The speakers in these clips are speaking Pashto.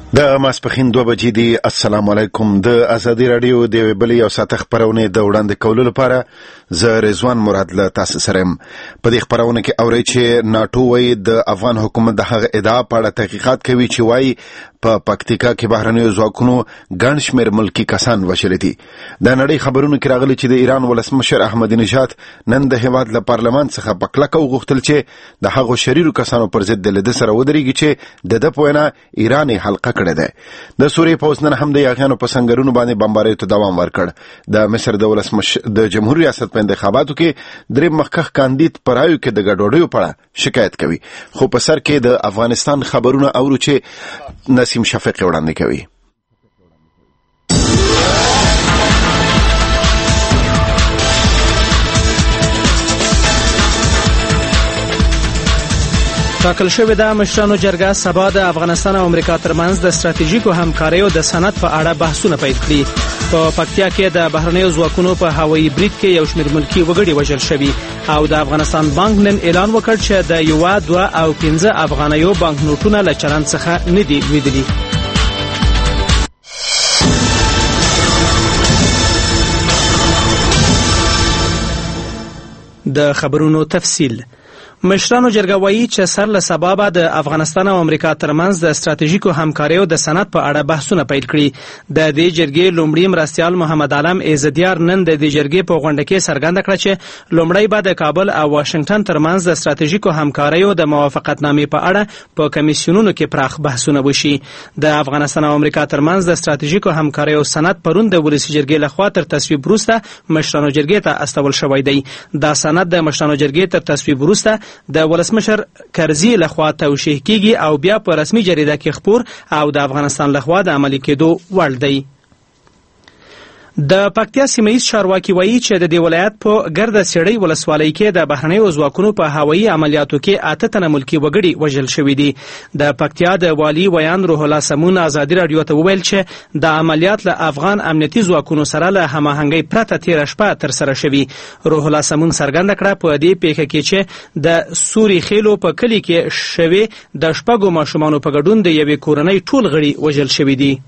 د ماسپخین 2 بجې دی. السلام علیکم. د ازادي رادیو د ویبلې او ساته خبرونه د وړاندې کولو لپاره زه رضوان مراد له تاسو سره يم. په دې خبرونه کې اورئ چې ناتو وايي د افغان حکومت د هغه ادعا په اړه تحقیقات کوي چې وايي په پکتیکا کې بهرنیو ځواکونو ګڼ شمېر ملکی کسان وشلي دي. د نړۍ خبرونه کې راغلي چې د ایران ولسمشر احمدی نژاد نن د هیواد له پارلمان څخه په کلکه وغوښتل چې د هغو شریرو کسانو پر ضد د لده سره ودرېږي چې د په وینا ایران حلقه کړې ده. د سوریې پوځ نن هم د یاغیانو په سنگرونو باندې بمباریو ته دوام ورکړ. د مصر د ولسمشر د جمهوریت ریاست په انتخاباتو کې درې مخکښ کاندید په رایو کې د ګډوډیو په اړه شکایت کوي. خو په سر کې د افغانستان خبرونه اورو چې نسیم شفیق وړاندې کوي. ټاکل شوې ده مشرانو جرګه سبا د افغانستان او امریکا ترمنځ د ستراتیژیکو همکاریو د سند په اړه بحثونه پیل کړي. په پکتیا کې د بهرنیو ځواکونو په هوایي برید کې یو شمېر ملکي وګړي وژل شوي او د افغانستان بانک نن اعلان وکړ چې د 1، 2 او 15 افغانیو بانک نوټونه له چلند څخه نه دي لوېدلي. د خبرونو تفصیل. مشرانو جرګه وایي چې سر له سبا د افغانستان او امریکا ترمنځ د ستراتیژیکو همکاریو د سند په اړه بحثونه پیل کړي. د دې جرګې لومړی مرستیال محمد عالم عزتیار نن د دې جرګې په غونډه کې څرګنده کړه چې لومړی به د کابل او واشنگټن ترمنځ د ستراتیژیکو همکاریو د موافقتنامې په اړه په کمیسیونونو کې پراخ بحثونه وشي. د افغانستان او امریکا ترمنځ د ستراتیژیکو همکاریو سند پرون د ولسي جرګې لخوا تر تصویب وروسته مشرانو جرګې ته استول شوی دی. دا سند د مشرانو جرګې تر تصویب وروسته د ولسمشر کرزي لخوا توشیح کیږي او بیا په رسمي جریده کې خپور او د افغانستان لخوا د عملي کېدو وړ دی. د پکتیا سیمه‌ییز چارواکي وایي چې د دې ولایت په ګرده سړی ولسوالۍ کې د بهرنیو ځواکونو په هوایي عملیاتو کې 8 تنه ملکي وګړي وژل شوي دي. د پکتیا د والی ویان روح الله سمون ازادي رادیو ته وویل چې د عملیات له افغان امنیتي ځواکونو سره له هماهنګۍ پرته تیر شپه تر سره شوي. روح الله سمون څرګنده کړه په دې پیښه کې چې د سوري خېلو په کلی کې شوي د شپږو ماشومانو په ګډون د یوې کورنۍ ټول غړي وژل شوي دي.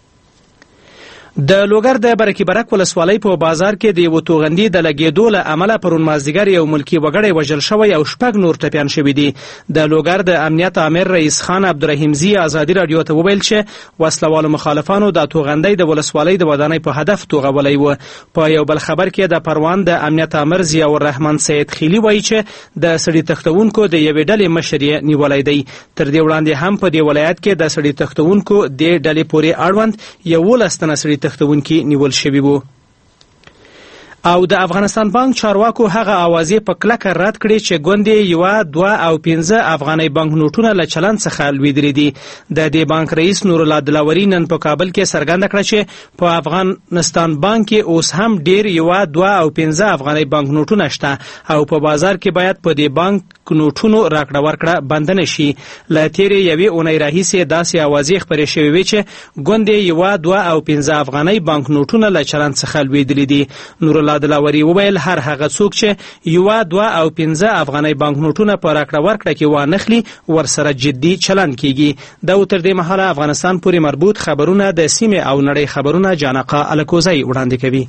د لوګر د برکي برک ولسوالۍ په بازار کې د یو توغندي د لګېدو له امله پرون مازدیګر یو ملکي وګړی وژل شوی او 6 نور ټپیان شوي دي. د لوګر د امنیت امیر رئیس خان عبدالرحیمزي ازادي رادیو ته وویل چې وسلوالو مخالفانو د توغندي د ولسوالۍ د ودانۍ په هدف توغولای و. په یو بل خبر کې د پروان د امنیت امر ضیاء الرحمن سید خیلی وایي چې د سړي تختونکو د یوې ډلې مشر یې نیولای دی. تر دې وړاندې هم په دې ولایت کې د سړي تختونکو د ډلې پورې اړوند 11 تنه سړي تختونکي نیول شوي وو. او د افغانستان بانک چارواکو هغه اوازې په کلکه رد کړې چې ګوندې 1، 2 او 15 افغاني بانک نوټونه له چلند څخه لوېدلي دي. د دې بانک رئیس نور الله دلاوري نن په کابل کې څرګنده کړه چې په افغانستان بانک کې اوس هم ډېر 1، 2 او 15 افغاني بانک نوټونه شته او په بازار کې باید په دې بانک نوټونو راکړه ورکړه بند نه شي. له تېرې یوې اونۍ راهیسې داسې اوازې خپرې شوې وې چې ګوندې 1، 2 او 15 افغاني بانک نوټونه له چلند څخه لوېدلي دي. نور الله دلاوري وویل هر هغه څوک چې 1، 2 او 15 افغاني بانک نوټونه په راکړه ورکړه کې وانخلي ورسره جدي چلند کیږي. دا تر دې مهاله افغانستان پورې مربوط خبرونه د سیمې او نړۍ خبرونه جانقه الکوزی وړاندې کوي.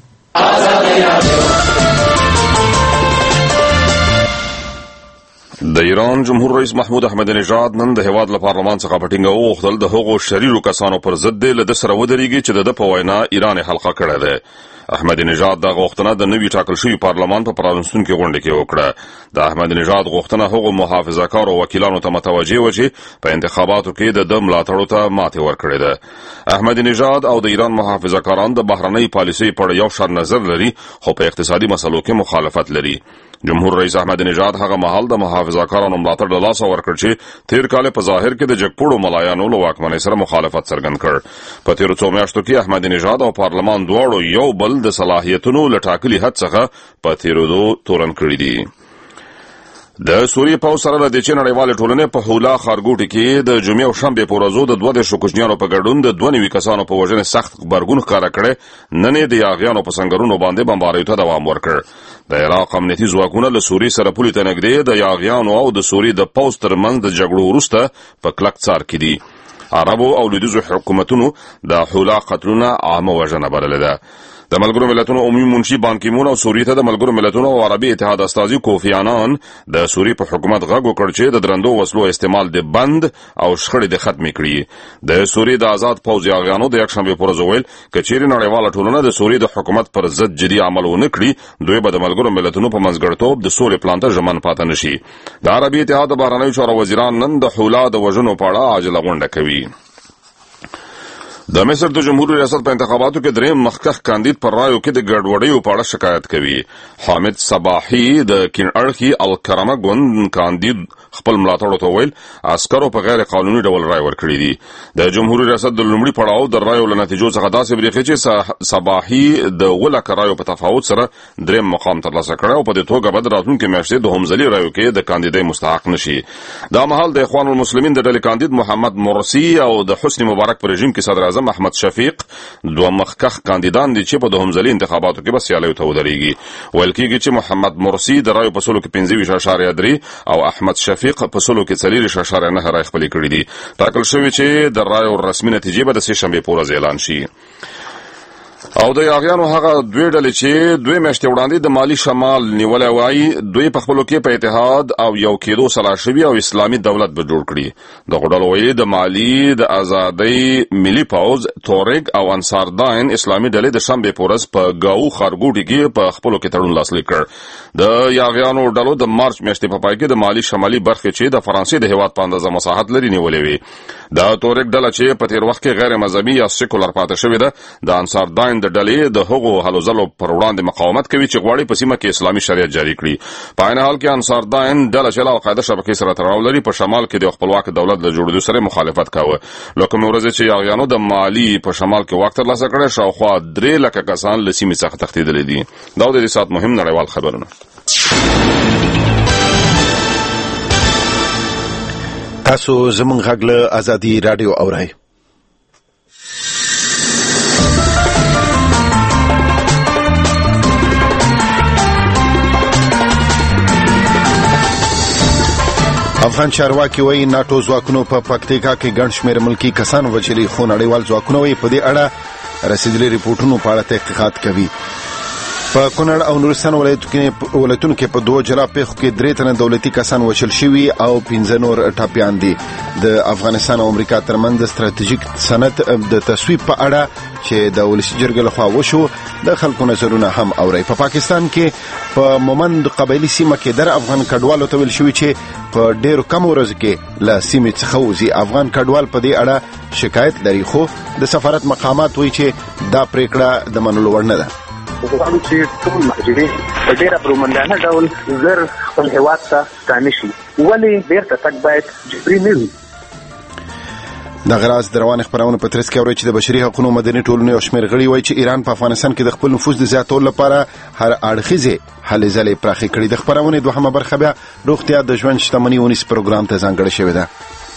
د ایران جمهور رئیس محمود احمدی نژاد نن د هیواد له پارلمان څخه په ټینګه وغوښتل د هغو شریرو کسانو پر ضد له ده سره ودرېږي چې د ده په وینا ایران حلقه کړې ده. احمدی نژاد دا غوښتنه د نوي ټاکل شوي پارلمان په پرانستون کې غونډه کې وکړه. د احمدی نژاد غوښتنه هغو محافظه‌کارو وکیلانو ته متوجه و چې په انتخاباتو کې د ده ملاتړو ته ماتې ورکړې ده. احمدی نژاد او د ایران محافظه‌کاران د بهرنۍ پالیسۍ په اړه یو شان نظر لري خو په اقتصادي مسلو کې مخالفت لري. جمهور رئیس احمدی نژاد هغه مهال د محافظه‌کارانو ملاتړ له لاسه ورکړ چې تیر کال په ظاهر کې د جګپوړو ملایانو له واکمنۍ سره مخالفت څرګند کړ. په تیرو څو میاشتو کې احمدی نژاد او پارلمان دواړو یو بل د صلاحیتونو له ټاکلي حد څخه په تیرېدو تورن کړي دي. د سوریې پوځ سره د دې نړیوالې ټولنې په حولا ښارګوټي کې د جمعې او شنبې په ورځو د 12 کوچنیانو په ګډون د 92 کسانو په وژنې سخت غبرګون ښکاره کړی. نن یې د یاغیانو په سنګرونو باندې بمباریو ته دوام ورکړ. د عراق امنیتي ځواکونه له سوریې سره پولې ته نږدې د یاغیانو او د سوریې د پوځ ترمنځ د جګړو وروسته په کلک څار کې دي. عربو او لویدیځو حکومتونو د حولا قتلونه عامه وژنه بللې ده. د ملګرو ملتونو عمومي منشي بان کی مون او سوریې ته د ملګرو ملتونو او عربي اتحاد استازي کوفی عنان د سوریې په حکومت غږ وکړ چې د درندو وسلو استعمال د بند او شخړې د ختم کړي. د سوریې د آزاد پوځ یاغیانو د یکشنبه پر ورځ ویل کچېری نړیواله ټولنه د سوریې د حکومت پر ضد جدي عمل ونه کړي دوی به د ملګرو ملتونو په منځګړیتوب د سولې پلان ته ژمن پاتې نشي. د عربي اتحاد بهرنیو چارو وزیران نن د حولا د وژنو په اړه عاجله غونډه کوي. د مصر د جمهوریت ریاست په انتخاباتو کې دریم مخکښ کاندید پر رایو کې د ګډوډیو په اړه شکایت کوي. حامد صباحي د کین اړخي الکرامه ګوند کاندید خپل ملاتړو ته ویل عسکرو په غیر قانوني ډول رای ورکړي دي. د جمهوریت ریاست د لومړي پړاو د رایو له نتیجو څخه داسې بریښي چې صباحي د ولکه رایو په تفاوت سره دریم مقام ترلاسه کړی او په دې توګه به د راتلونکي میاشتې د همزلي رایو کې د کاندیدۍ مستحق نشي. دا مهال د اخوان المسلمین د ډلې کاندید محمد مرسی او د حسنی مبارک پر رژیم کې صدر اعظم احمد شفیق دوه مخکښ کاندیدان دي چې په د همزلي انتخاباتو کې به سیالیو ته ودرېږي. ویل کېږي چې محمد مرسی د رایو په سلو کې 25.3 او احمد شفیق په سلو کې 4.9 رای خپلې کړي دي. ټاکل شوی چې د رایو رسمي نتیجې به د سې شنبې په ورځ اعلان شي. او د یاغیانو هغه دوی ډلې چې دوی میاشتې وړاندې د مالی شمال نیولې وایي دوی په خپلو کې په اتحاد او یو کېدو سلا شوي او اسلامي دولت به جوړ کړي. دغه ډلو وایي د مالي د ازادۍ ملي پوځ تورګ او انصار داین اسلامي ډلې د شنبې په ورځ په ګاو ښارګوټي کې په خپلو کې تړون لاسلیک کړ. د یاغیانو ډلو د مارچ میاشتې په پای کې د مالي شمالي برخې چې د فرانسې د هیواد په اندازه مساحت لري نیولې وي. د تورګ ډله چې په تیر وخت کې غیر مذهبي یا سیکولر پاتې شوې ده د انصار داین د ډلې د هغو هلو ځلو پر وړاندې مقاومت کوي چې غواړي په سیمه کې اسلامي شریعت جاری کړي. په عین حال کې انصار داین ډله چې له القاعده شبکې سره تړاو لري په شمال کې د خپلواک دولت له جوړېدو سره مخالفت کاوه. لکه مې ورځ چې یاغیانو د مالی په شمال کې وخت ترلاسه کړی شاوخوا 3 لکه کسان له سیمې څخه تښتېدلي دي. دا د دې ساعت مهم نړیوال خبرونه. تاسو زموږ غږ له ازادي رادیو اورئ. افغان چارواکي وایي ناټو ځواکونو په پکتیکا کې ګڼ شمېر ملکي کسان وژلي خو نړیوال ځواکونه وایي په دې اړه رسېدلي ریپورټونو په اړه تحقیقات کوي. په کونړ او نورستان ولایتونو کې په 2 جلا پیښو کې 3 تنه دولتي کسان وژل شوي او 15 نور ټپیان دي. د افغانستان او امریکا ترمنځ د ستراتیژیک سند د تصویب په اړه چې د ولسي جرګې لخوا وشو د خلکو نظرونه هم اوري. په پاکستان کې په مومند قبایلي سیمه کې در افغان کډوالو ته ویل شوی چې په ډېرو کم ورځو کې له سیمې څخه وځي. افغان کډوال په دې اړه شکایت لري خو د سفارت مقامات وایي چې دا پریکړه د منلو وړ نه ده. غواړو چې ټول مهاجرین په ډېره پرومندانه ډول زر خپل هېواد ته ستانه شي. ولې بیرته تګ باید جبري نه وي. د غراز د روان خبرونو په ترڅ کې اوري چې د بشري حقوقو مدني ټولنې او شمېر غړي وایي چې ایران په افغانستان کې د خپل نفوذ د زیاتولو لپاره هر اړخیزه هلې ځلې پراخې کړې. د خبرونې دوهمه برخه بیا روغتیا د ژوند شتمنۍ ونیس پروګرام ته ځانګړې شوې ده.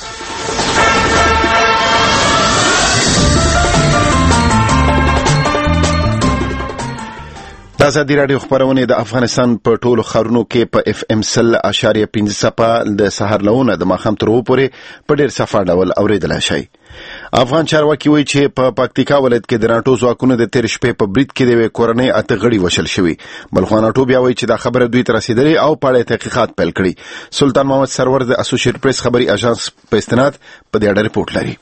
د ازادي رادیو خبرونه د افغانستان په ټولو ښارونو کې په اف ام 100.5 صفه د سحر لونه د ماښام تر پورې په ډېر صفه ډول اوریدلای شي. افغان چارواکي وایي چې په پکتیکا ولایت کې د ناټو ځواکونو د تیر شپې په برید کې د کورنۍ اته غړي وشل شوي. بلخوا ناټو بیا وایي چې دا خبره دوی ته رسیدلې او په اړه تحقیقات پیل کړي. سلطان محمد سرور د اسوسییټ پریس خبري اژانس په استناد په دې اړه رپورټ لري.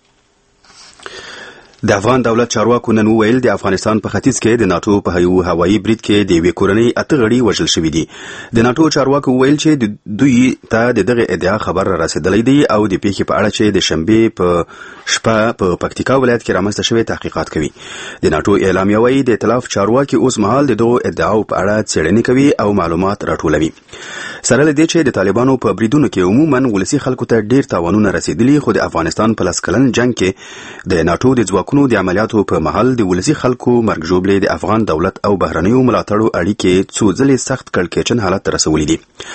د افغان دولت چارواکو نن ویل د افغانستان په ختیځ کې د ناټو په هوایي برید کې د یوې کورنۍ اته غړي وژل شوي دي. د ناټو چارواکو ویل چې دوی ته دغه ادعا خبر رسیدلی دی او د پیښې په اړه چې د شنبې په شپه په پکتیکا ولایت کې رامنځته شوی تحقیقات کوي. د ناټو اعلامیه وایي د ائتلاف چارواکي اوس مهال دغه ادعاو په اړه څېړنې کوي او معلومات راټولوي. سره له دې چې د طالبانو په بریدونو کې عموما ولسي خلکو ته ډېر تاوانونه رسیدلي خو د افغانستان په 10 کلن جنگ کې د ناټو د ځواکونو د عملیاتو په محل د ولسي خلکو مرګ ژوبلې د افغان دولت او بهرنیو ملاتړو اړیکې څو ځلې سخت کړکېچن حالت ته رسولې دي.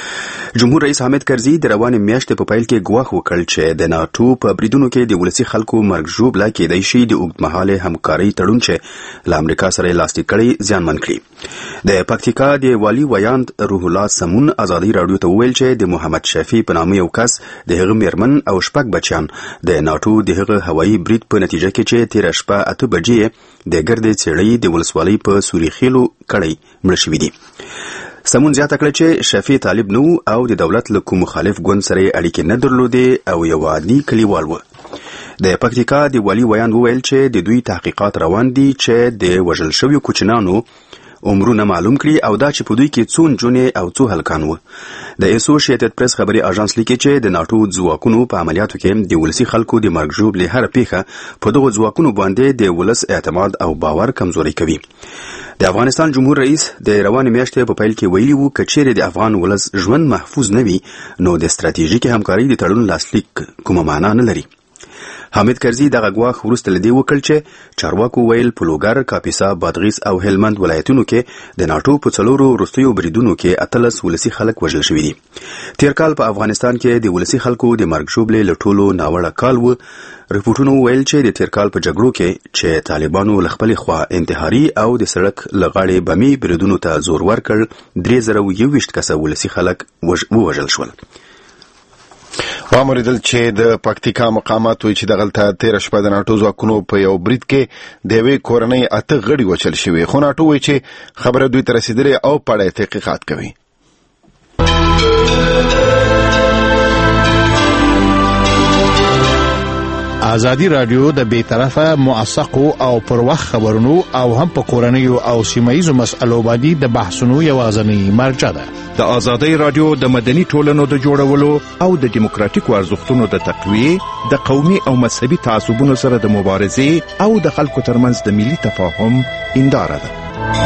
جمهور رئیس حامد کرزي د روانې میاشتې په پیل کې ګواښ وکړ چې د ناټو په بریدونو کې د ولسي خلکو مرګ ژوبله کېدای شي د اوږدمهاله همکارۍ تړون چې له امریکا سره یې لاسلیک کړی زیانمن کړي. د پکتیکا د والي ویاند روح الله سمون ازادي راډیو ته وویل چې د محمد شفیع په نامه یو کس د هغه میرمن او شپږ بچیان د ناټو د هغه هوایي برید په نتیجه کې چې تېره شپه 8 بجې د ګردې څېړۍ د ولسوالۍ په سوري خیلو کړی مړه شوي دي. سمون زیاته کړه چې شفیع طالب نو او د دولت له کوم مخالف ګوند سره اړیکې نه درلودې او یو عادي کلیوال و. د پکتیکا د والي ویاند وویل چې د دوی تحقیقات روان دي چې د وژل شویو کوچنانو عمرونه معلوم کړي او دا چې په دوی کې څو نجونې او څو هلکان وو. د اسوسییټډ پریس خبري اژانس لیکي چې د ناټو ځواکونو په عملیاتو کې د ولسي خلکو د مرګ ژوبلې هر پیښه په دغو ځواکونو باندې د ولس اعتماد او باور کمزوري کوي. د افغانستان جمهور رئیس د روانې میاشتې په پیل کې ویلي وو که چیرې د افغان ولس ژوند محفوظ نه وي نو د ستراتیژیکې همکارۍ د تړون لاسلیک کومه معنا نه لري. حامد کرزي دغه ګواښ وروسته له دې وکړ چې چارواکو ویل په لوګر، کاپیسا، بادغیس او هلمند ولایتونو کې د ناټو په 4 وروستیو بریدونو کې 18 ولسي خلک وژل شوي دي. تیر کال په افغانستان کې د ولسي خلکو د مرګ ژوبلې له ټولو ناوړه کال و. رپورټونو ویل چې د تیر کال په جګړو کې چې طالبانو له خپلې خوا انتحاري او د سړک له غاړې بمي بریدونو ته زور ورکړ 3021 کسه ولسي خلک ووژل شول. وامریدل چې د پکتیکا مقامات وی چې دغلته 13 شپه د ناټو ځواکونو په یو برید کې د یوې کورنۍ 8 غړي وچل شوي، خو ناټو وی چې خبره دوی ته رسیدلې او په اړه تحقیقات کوي. ازادي رادیو د بیطرفه موثقو او پر وخت خبرونو او هم په کورنیو او سیمایي مسایلو باندې د بحثونو یوازینی مرجع ده. د ازادي رادیو د مدني ټولنو د جوړولو او د دیموکراتیکو ارزښتونو د تقویه، د قومي او مذهبي تعصبونو سره د مبارزې او د خلکو ترمنځ د ملي تفاهم هنداره ده.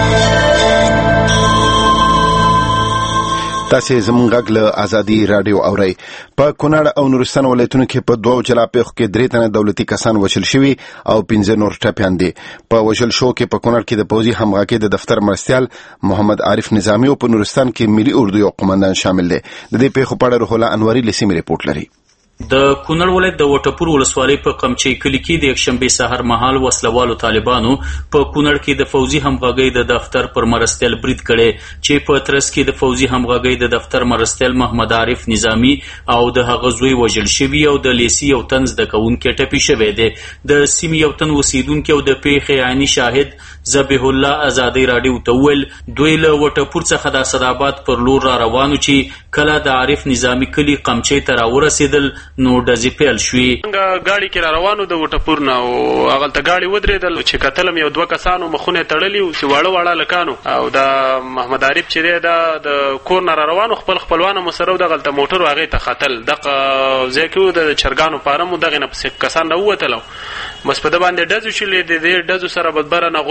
تاسو زموږ غږ له ازادي رادیو اورئ. په کونړ او نورستان ولایتونو کې په 2 جلا پیښو کې 3 تنه دولتي کسان وژل شوي او 15 نور ټپیان دي. په وژل شو کې په کونړ کې د پوځي همغږي د دفتر مرستیال محمد عارف نظامی او په نورستان کې ملي اردو یو قومندان شامل دي. د دې پیښو په اړه روح الله انوري لسیمه ریپورت لري. د کونړ ولایت د وټپور ولسوالۍ په قمچۍ کلي کې د یکشنبې سحر مهال وسلوالو طالبانو په کونړ کې د فوزي همغږۍ د دفتر پر مرستیال برید کړي چې په ترڅ کې د فوزي همغږۍ د دفتر مرستیال محمد عارف نظامی او د هغه زوی وژل شوي او د لیسي یو تن زده کوونکی ټپي شوی دی. د سیمې یو تن اوسیدونکی او د پیښې عیني شاهد ذبیح الله ازادي راډیو ته وویل دوی له وټپور څخه د اسداباد پر لور را روانو چې کله د عارف نظامی کلي قمچۍ ته راورسېدل نو ډزې پیل شوې. ګاډي کې را روانو د وټپور نه او هغلته ګاډي ودرېدل چې کتلم یو 2 کسانو مخونه تړلي وو چې واړه لکانو او د محمد عارف چې دی دا د کور نه را روانو خپلوانو مسره دغلته موټر هغې ته ختل دغه ځای کې د چرګانو فارم دغې نه پسې کسان راووتل بس په ده باندې ډزې شولې. د دې ډزو سره بدبره نه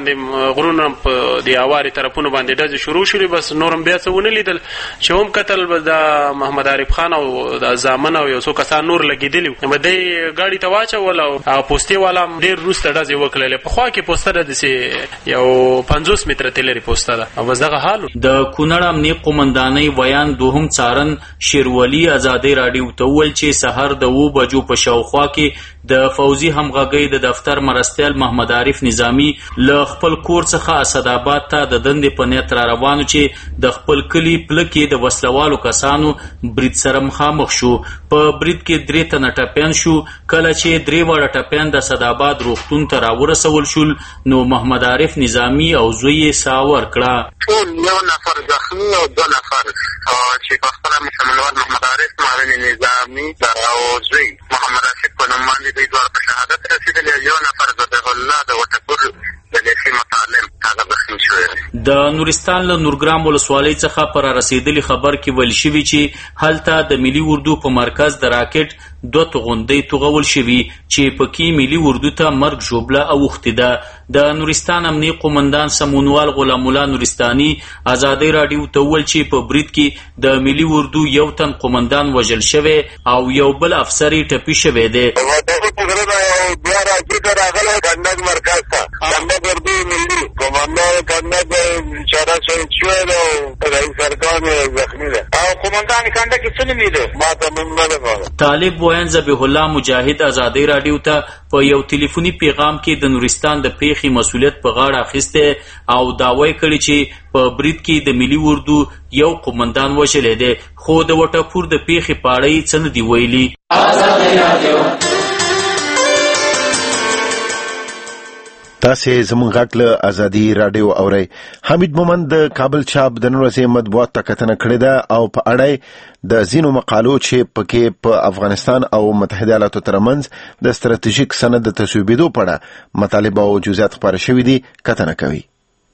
غرونه په د هوارې طرفونو باندې ډزې شروع شولې. بس نورم بیا څه ونه لیدل چې هم کتل بس د محمد عارف خان او د زامن او یو څو کسان نور لګېدلي وو. دی ګاډي ته واچول او هغه پوستې والا هم ډېر وروسته ډزې وکړلې. په خوا کې پوسته ده داسې یو 50 متره تلرې پوسته ده او بس دغه حال. د کونړ امنیه قومندانۍ ویان دوهم څارن شیرولي ازادي راډیو ته وویل چې سحر د 2 بجو په شاوخوا کې د فوزي همغږۍ د دفتر مرستیال محمد عارف نظامی له خپل کور څخه اسداباد ته د دندې په نیت را روانو چې د خپل کلي پله کې د وسلوالو کسانو برید سره مخامخ شو. په برید کې 3 تنه ټپیان شو. کله چې 3 واړه ټپیان د اسداباد روغتون ته راورسول شول نو محمد عارف نظامی او زوی یې ساه ورکړه. ټول یو نفر زخمی او 2 نفر چې په خپله مسلمانوال محمد عارف معاون نظامی او زوی محمد راشد په نوم باندې دوی دواړه په شهادت رسېدلي. یو نفر ذبیح الله د وټپور د لیسي متعلم هغه زخمي شوی دی. د نورستان له نورګرام ولسوالۍ څخه پر رسېدلي خبر کې ویل شوي چې هلته د ملي اردو په مرکز د راکټ 2 توغندۍ توغول شوي چې پکې ملي اردو ته مرګ ژوبله اوښتې ده. د نورستان امنیه قومندان سمونوال غلام الله نورستاني ازادي راډیو ته وویل چې په برید کې د ملي اردو یو تن قومندان وژل شوی او یو بل افسر یې ټپي شوی دی. بیا راځي راغلی ګندک مرکز ته ګندک اردو ملي کماندان کنده بیچاره شهید شده و رئیس ارکان زخمی ده. قومندان کنده که څه نومیده؟ ما ته نوم نه ده. طالب وین ذبیح الله مجاهد ازادۍ راډیو ته په یو ټلیفوني پیغام کې د نورستان د پیښې مسؤلیت په غاړه اخیسته او دعوی کړی چې په برید کې د ملي اردو یو قومندان وژلی دی، خو د وټپور د پیښې په اړه یې څه نه دي ویلي. تاسې زموږ غږ له ازادي راډیو اورئ. حمید مومند د کابل چاپ د نن ورځې مطبوعاتو ته کتنه کړې ده او په اړه د ځینو مقالو چې پکې په افغانستان او متحده ایالاتو ترمنځ د ستراتیژیک سند د تصویبېدو په اړه مطالبه او جزئیات خپاره شوي دي، کتنه کوي.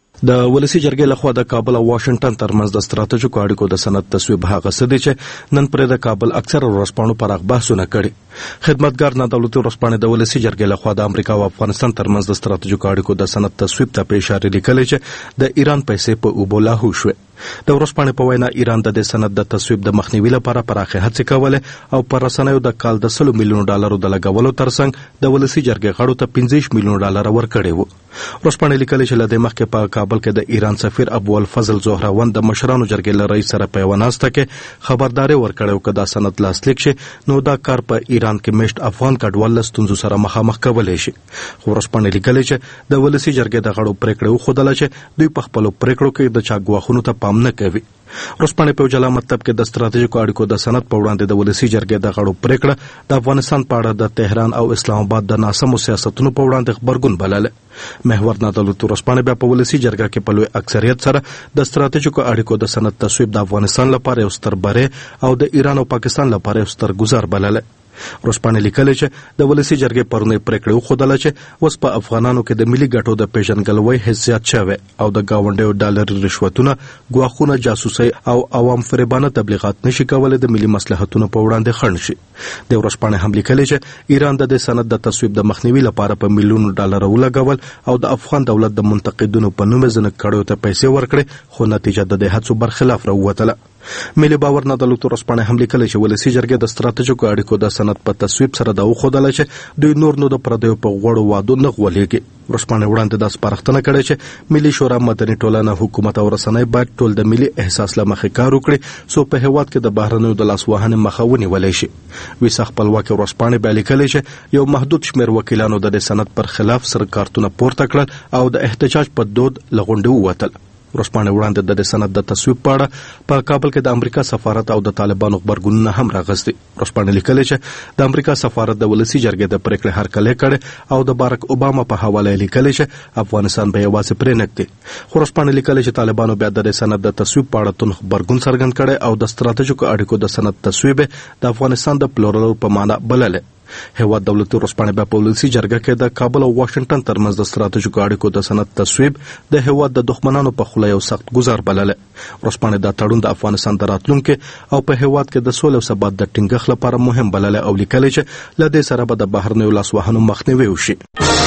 د ولسی جرګې لخوا د کابل او واشنگټن ترمنځ د ستراتیژیکو اړیکو د سند تصویب هغه څه دی چې نن پرې د کابل اکثره ورځپاڼو پراخ بحثونه کړي. خدمتګار نادولتي ورځپاڼې د ولسی جرګې لخوا د امریکا او افغانستان ترمنځ د ستراتیژیکو اړیکو د سند تصویب ته په اشاره لیکلې چې د ایران پیسې په اوبو لاهو شوې. د ورځپاڼې په وینا ایران د دې سند د تصویب د مخنیوي لپاره پراخه هڅې کولې او پر رسنیو د کال د 100 میلیون ډالرو د لګولو ترڅنګ د ولسی جرګې غړو ته 15 میلیون ډالر ورکړي وو. ورځپاڼې لیکلې چې له دې مخکې په کابل کې د ایران سفیر ابو الفضل زهراوند د مشرانو جرګې له رئیس سره په یوه ناسته کې خبرداري ورکړې چې دا سند لاسلیک شي نو دا کار په ایران کې مشت افغان کډوال له ستونزو سره مخامخ کولی شي. خو ورځپاڼې لیکلې چې د ولسی جرګې د غړو پریکړه وښودله چې دوی په خپلو پریکړو کې د چا ګواښونو ته پام نه کوي. ورځپاڼې په جلا مطلب کې د ستراتیژیکو اړیکو د سند په وړاندې د ولسی جرګې د غړو پریکړه د افغانستان په اړه د تهران او اسلام آباد د ناسمو سیاستونو په وړاندې غبرګون بلله. محور نادولتي ورځپاڼې بیا په ولسی جرګه کې په لوی اکثریت سره د ستراتیژیکو اړیکو د سند تصویب د افغانستان لپاره یو ستر بری او د ایران او پاکستان لپاره یو ستر ګزار بلله. ورځپاڼې لیکلې چې د ولسی جرګې پرونی پریکړه وښودله چې اوس په افغانانو کې د ملي ګټو د پیژنګلوۍ حیثیت شوی او د گاونډیو ډالر رشوتونه، ګواښونه، جاسوسي او عوام فریبانه تبلیغات نشي کولای د ملي مصلحتونو په وړاندې خنډ شي. د ورځپاڼې هم لیکلې چې ایران د دې سند د تصویب د مخنیوي لپاره په میلیونو ډالر ولګول او د افغان دولت د منتقدینو په نوم ځنه کړیو ته پیسې ورکړي، خو نتیجه د دې هڅو برخلاف راووتله. ملي باور نادولتي ورځپاڼې هم لیکلې چې ولسی جرګې د ستراتیژیکو اړیکو د سند په تصویب سره دا وښودله چې دوی نور نو د پردیو په غوړو وعدو نه غولېږي. ورځپاڼې وړاندې دا سپارښتنه کړې چې ملي شورا، مدني ټولنه، حکومت او رسنۍ باید ټول د ملي احساس له مخې کار وکړي څو په هېواد کې د بهرنیو د لاسوهنې مخه ونیولی شي. ویسه خپلواکې ورځپاڼې بیا لیکلې چې یو محدود شمېر وکیلانو د دې سند پر خلاف سره کارتونه پورته کړل او د احتجاج په دود له غونډې ووتل. ورځپاڼې وړاندې د سند د تصویب په اړه په کابل کې د امریکا سفارت او د طالبانو غبرګونونه هم راغستي. ورځپاڼې لیکلې چې د امریکا سفارت د ولسی جرګې د پریکړې هرکلی کړی او د بارک اوباما په حواله لیکلې چې افغانستان به یوازې پرې نږدي. خو ورځپاڼې لیکلې چې طالبانو بیا د سند د تصویب په اړه تند غبرګون څرګند کړی او د ستراتیژیکو اړیکو د سند تصویب د افغانستان د پلورلو په معنا بلله. هیواد دولتي ورځپاڼې بیا په ولسی جرګه کې د کابل او واشنگټن ترمنځ د ستراتیژیکو اړیکو د سند تصویب د هیواد د دښمنانو په خوله یو سخت ګزار بلله. ورځپاڼې دا تړون د افغانستان د راتلونکي او په هیواد کې د سولې او ثبات د ټینګښت لپاره مهم بلله او لیکلې چې له دې سره به د بهرنیو لاسوهنو مخنیوي وشي.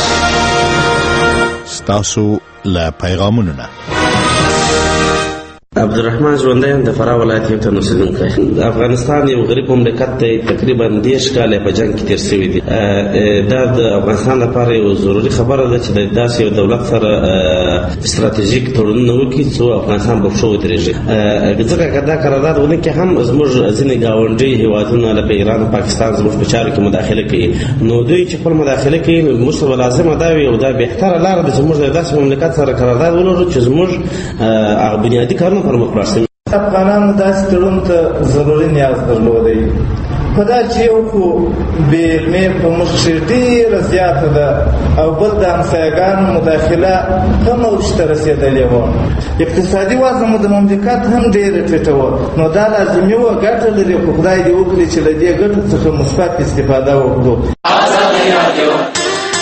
ستاسو له پیغامونو نه عبدالرحمن ژوندیان د فراه ولایت یو تن اوسیدونکی. افغانستان یو غریب مملکت دی، تقریبا 10 کال په جنگ کې تیر شوی دی. دا د افغانستان لپاره یو ضروري خبره ده چې د داسې یو دولت سره استراتیژیک تړونونه وکړي څو افغانستان په پښو ودرېږي. ځکه که دا قرارداد ونه کړي هم زموږ ځینې ګاونډي هېوادونه لکه ایران او پاکستان زموږ په چارو کې مداخله کوي، نو دوی چې خپل مداخله کوي نو موږ ته لازمه دا وي او دا بهتره لاره ده چې موږ د داسې مملکت سره قرارداد ولرو چې زموږ هغه بنیادي کارونه پر مخ لاړ. افغانانو داسې تړون ته ضروري نیاز درلودی، په دا چې یو خو بې علمي په موږ کښې ډېره زیاته ده او بل د همسایګانو مداخله هم اوج ته رسېدلې وه. اقتصادي وضع مو د مملکت هم ډېره ټیټه وه، نو دا لازمي وه ګټه لري، خو خدای دې وکړي چې له دې ګټو څخه مثبت استفاده وکړو.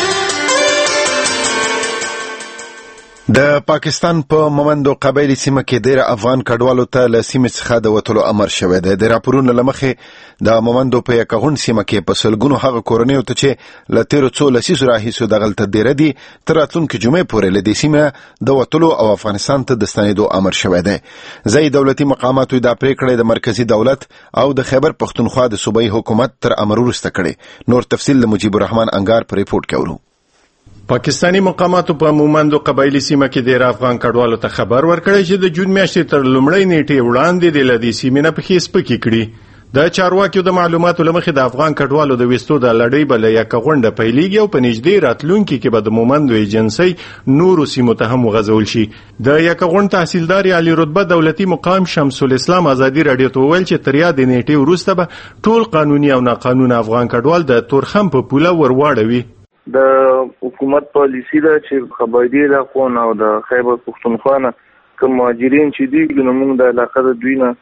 د پاکستان په مومندو قبایلي سیمه کې ډېر افغان کډوالو ته له سیمې څخه د وتلو امر شوی دی. د راپورونو له مخې د مومندو په یکغون سیمه کې په سلګونو هغه کورنیو ته چې له تېرو څو لسیزو راهیسې دغلته دېره دي تر راتلونکي جمعې پورې له دې سیمې د وتلو او افغانستان ته د ستنېدو امر شوی دی. ځایي دولتي مقاماتو دا پرېکړه د مرکزي دولت او د خیبر پښتونخوا د صوبایي حکومت تر امر وروسته کړې. نور تفصیل له مجیب الرحمن انګار په ریپورټ کې اورو. پاکستانی مقاماتو په مومندو قبایلی سیمه کې د افغان کډوالو ته خبر ورکړی چې د جون میاشتې تر لومړۍ نیټې وړاندې د لدی سیمې نه پخې سپکې کړي. د چارواکیو د معلوماتو لمخې د افغان کډوالو د وستو د لړۍ بل یک غونډه پیلېږي او په نږدې راتلونکي کې به د مومندو ایجنسی نورو سیمو ته هم وغځول شي. د یک غونډه تحصیلدار علي رتبه دولتي مقام شمس الاسلام ازادي رادیو ته وویل چې تر یاد نیټې وروسته به ټول قانوني او ناقانونه افغان کډوال د تورخم په پوله ورواړوي. د حکومت پالیسی ده چې قبایلی علاقو او د خیبر پښتونخوا نه کوم مهاجرین چې دي نو موږ د علاقه د دوی نه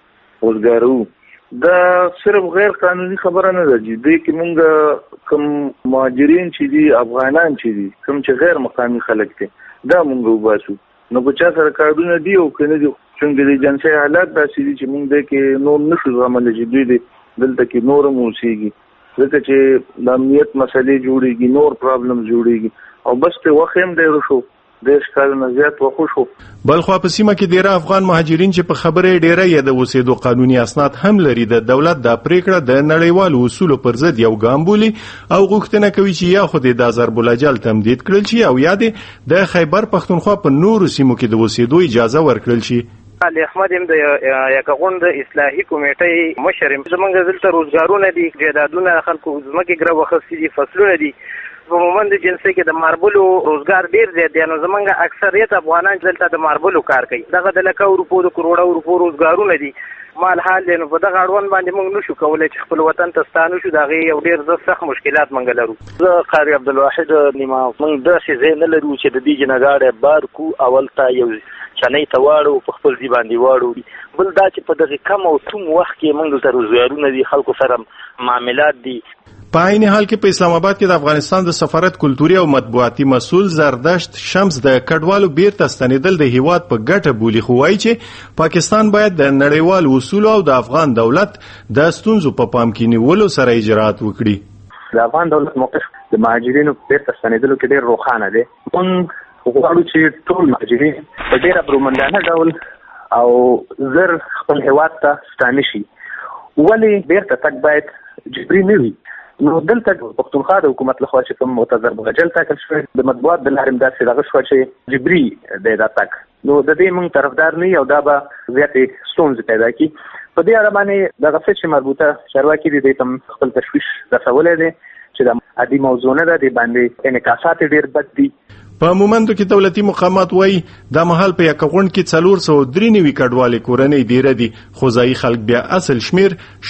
وزګارو. دا صرف غیر قانوني خبره نه ده چې کې موږ کوم مهاجرین چې دي افغانان چې دي کوم چې غیر مقامي خلک دي دا موږ وباسو. نو په چا سره کارونه دي او کنه دي څنګه د جنسي حالات داسې دي چې موږ د کې نور نشو زغمل چې دوی دلته کې نور موسیقي ځکه چې د امنیت مسلې جوړيږي نور پرابلم جوړيږي او بس ته وخت هم ډیر شو د ښکارونه زیات وخت شو. بلخو په سیمه کې ډیر افغان مهاجرین چې په خبره ډیره یې د اوسېدو قانوني اسناد هم لري د دولت د پریکړه د نړیوالو اصولو پر ضد یو ګام بولي او غوښتنه کوي چې یا خو د ضرب الاجل تمدید کړل شي او یا د خیبر پښتونخوا په نورو سیمو کې د اوسېدو اجازه ورکړل شي. علي احمد هم د یک غونډه اصلاحي کمیټې مشر زمونږ دلته روزګارونه دي جیدادونه خلکو زمکه ګره وخصي دي فصلونه دي په مومند جنسي کې د ماربلو روزګار ډیر زیات دی نو زمونږ اکثریت افغانان دلته د ماربلو کار کوي دغه د لکه روپو د کروڑو روپو روزګارونه دي مال حال نو په دغه اړوند باندې موږ نشو کولای چې خپل وطن ته ستانو شو دغه یو ډیر سخت مشکلات منګ لرو. زه قاری عبدالواحد نیمه موږ د شي نه لرو چې د دې جنګاړه بار کو اول ته یو چنې ته واړو په خپل ځی باندې واړو بل دا چې په دغه کم او توم وخت کې موږ ته روزګارونه دي خلکو سره معاملات دي. په عین حال کې په اسلام آباد کې د افغانستان د سفارت کلتوري او مطبوعاتي مسؤل زردشت شمس د کډوالو بیرته ستنیدل د هیواد په ګټه بولی خو وایي چې پاکستان باید د نړیوالو اصولو او د افغان دولت د ستونزو په پام کې نیولو سره اجرات وکړي. د افغان دولت موقف د مهاجرینو بیرته ستنیدلو کې ډېر روښانه دی. غواړو چې ټول مهاجرین په ډېره برومندانه ډول او زر خپل هیواد ته ستانه شي. ولې بیرته تګ باید جبري نه وي. نو دلته پښتونخوا د حکومت لخوا چې کوم معتذر بغجل ټاکل شوی د مطبوعات د لارې داسې دغه شو چې جبري دی دا تک نو د دې موږ طرفدار نه یو دا به زیاتې ستونزې پیدا کړي. په دې اړه باندې دغه څه چې مربوطه چارواکي دي د تم خپل تشویش رسولی دی چې د عادي موضوع نه ده د باندې انعکاسات ډېر بد دي. په مومندو کې دولتي مقامات وایي د مهال په یک غونډه کې 493 کډوالې کورنۍ ډیره دي خو ځایي خلک بیا اصل شمیر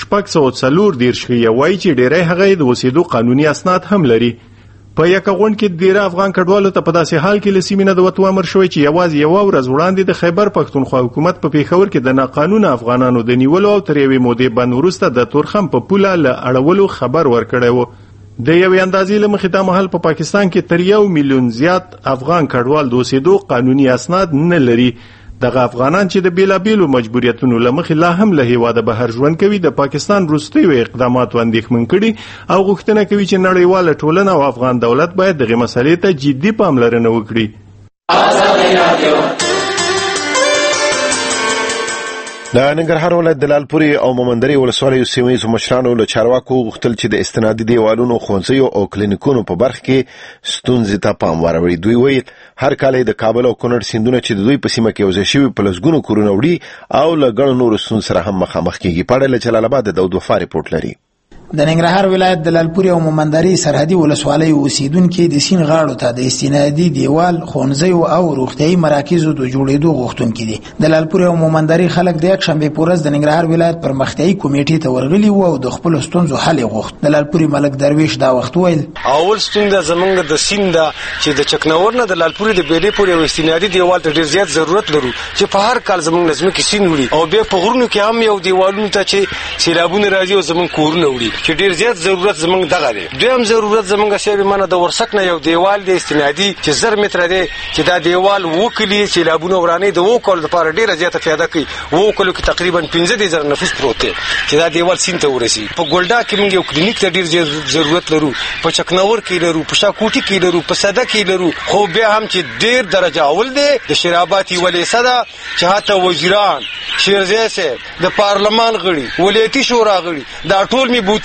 640 شي وایي چې ډیره هغه د اوسېدو قانوني اسناد هم لري. په یک غونډه کې ډیره افغان کډوالو ته په داسې حال کې لسیمینه د وټو امر شوی چې یوازې یو ورځ وړاندې د خیبر پښتونخوا حکومت په پیښور کې د ناقانونه افغانانو د نیولو او تر یوې مودې بند وروسته د تورخم په پوله له اړولو خبر ورکړی و. د یوې اندازې له مخې دا مهال په پاکستان کې تر 1 میلیون زیات افغان کډوال د اوسېدو قانوني اسناد نه لري. دغه افغانان چې د بیلابیلو مجبوریتونو له مخې لا هم له هیواده بهر ژوند کوي د پاکستان وروستیو اقداماتو اندېښمن کړي او غوښتنه کوي چې نړیواله ټولنه او افغان دولت باید دغه مسلې ته جدي پاملرنه وکړي. د ننګرهار ولایت د لالپوري او مومندري ولسوالیو سیمه مشرانو له چارواکو غوښتل چې د استنادي دیوالونو ښوونځیو او کلینیکونو په برخه کې ستونزې ته پام واړوي. دوی وایي هر کال د کابل او کونړ سیندونه چې د دوی په سیمه کې وځي شوی په لسګونو کورونه وړي او له ګڼو نورو ستونزو سره هم مخامخ کیږي. په اړه له جلال آباد د داود وفا رپورټ لري. د ننګرهار ولایت د لالپوري او مومندري سرحدي ولسوالۍ اوسیدونکو د سین غاړو ته د استنادي دیوال ښوونځیو او روغتيایي مراکزو د جوړېدو غوښتونکي دي. د لالپوري او مومندري خلک د یک شنبه پورز د ننګرهار ولایت پرمختیایي کمیټې ته ورغلي وو او د خپل ستونزو حل غوښت. د لالپوري ملک درویش دا وخت ویل اول ستونزه زمونږ د سین دا چې د چکنور نه د لالپوري د بیلې پورې او استنادي دیوال ته ډیر زیات ضرورت لرو چې په هر کال زمونږ لازمي کې سین وړي او به په غرونو کې هم یو دیوالونه ته چې سیلابونه راځي او زمونږ کورونه وړي چې ډیر زیات ضرورت زمونږ دغه دی. دویم ضرورت زمونږ سیبه منه د ورسک نه یو دیوال دی استنادي چې 1000 متره دی چې دا دیوال وکړي چې لابونه ورانه د وکول لپاره ډیره زیاته فایده کوي. وکول کې تقریبا 15000 نفوس پروت دی چې دا دیوال سین ته ورسي. په ګولډا کې موږ یو کلینیک ته ډیر ضرورت لرو، په چکنور کې لرو، په شاکوټي کې لرو، په صده کې لرو. خو بیا هم چې ډیر درجه اول دی د شراباتي ولې صدا چې هاته وزیران شیرزه سه د پارلمان غړي ولایتي شورا غړي دا ټول می بوت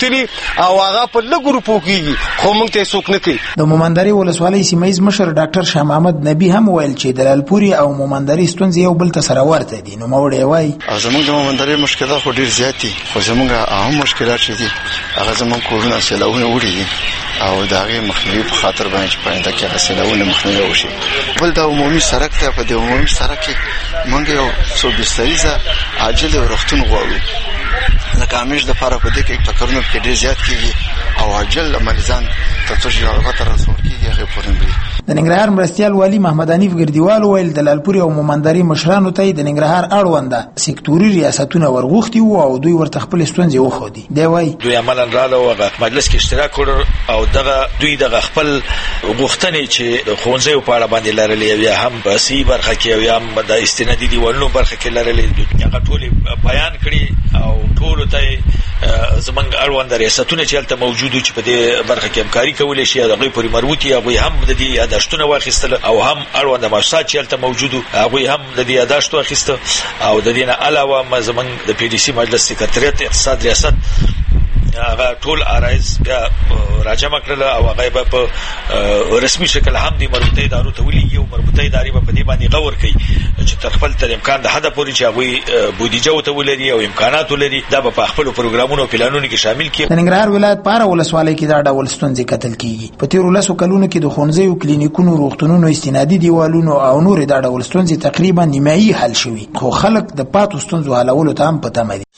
وتلی او هغه په لګو روپو کیږي خو موږ ته څوک نه کوي. د مومندري ولسوالۍ سیمایي مشر ډاکټر شاه محمد نبی هم ویل چې د لالپوري او مومندري ستونزې یو بل ته سره ورته دي. نو موړی وای زموږ د مومندري مشکلات خو ډیر زیات دي خو زموږ اهم مشکلات چې دي هغه زموږ کورونه سیلاونه وړي دي او دا غي مخنیوي په خاطر باندې پاینده کې سیلاونه مخنیوي وشي. بل د عمومي سړک ته په د عمومي سړک کې موږ یو څو بستریزه عاجل روغتون غواړو لکه همیش د پاره په دې کې ټکرونه کې ډیر زیات کیږي او عاجل مریضان ته څه هغه تر رسول کیږي هغه پورې. د ننګرهار مرستيال والی محمد حنیف ګردیوال ویل د لالپوري او مومندري مشرانو ته د ننګرهار اړونده سکتوري ریاستونه ورغوښتي وو او دوی ورته خپل ستونزې وښودي. دی وای دوی عملاً رااله او مجلس کې اشتراک وکړ او دغه دوی دغه خپل غوښتنې چې د ښوونځیو په اړه باندې لرلې یا هم په سی برخه کې یا هم د استنادي دیوالونو برخه کې لرلې هغه ټول بیان کړي او ټول ته زمنګ اړوند ریاستونه چې هلته موجود چې په دې برخه کې همکاري کولای شي هغه پوری مربوطي هغه هم د دې یاداشتونه واخیستل او هم اړوند مؤسسات چې هلته موجود هغه هم د دې یاداشت واخیسته او د دې نه علاوه زمنګ د پی ډی سی مجلس سکرټریات اقتصاد ریاست هغه ټول آرایز بیا راجمع کړل او هغه په رسمي شکل هم د مربوطه ادارو ته ولېږي او مربوطه ادارې په دې باندې غور کوي چې تر خپل تر امکان د حد پورې چې هغه بودیجه ته ولري او امکانات ولري دا په خپل پروګرامونو او پلانونو کې شامل کړي. د ننګرهار ولایت پاره ولسوالۍ کې دا ډول ستونزې کتل کیږي. په تیرو لسو کلونو کې د ښوونځیو کلینیکونو روغتونونو استنادي دیوالونو او نور دا ډول ستونزې تقریبا نیمایي حل شوي خو خلک د پاتو ستونزو حلولو ته هم په تمه دي.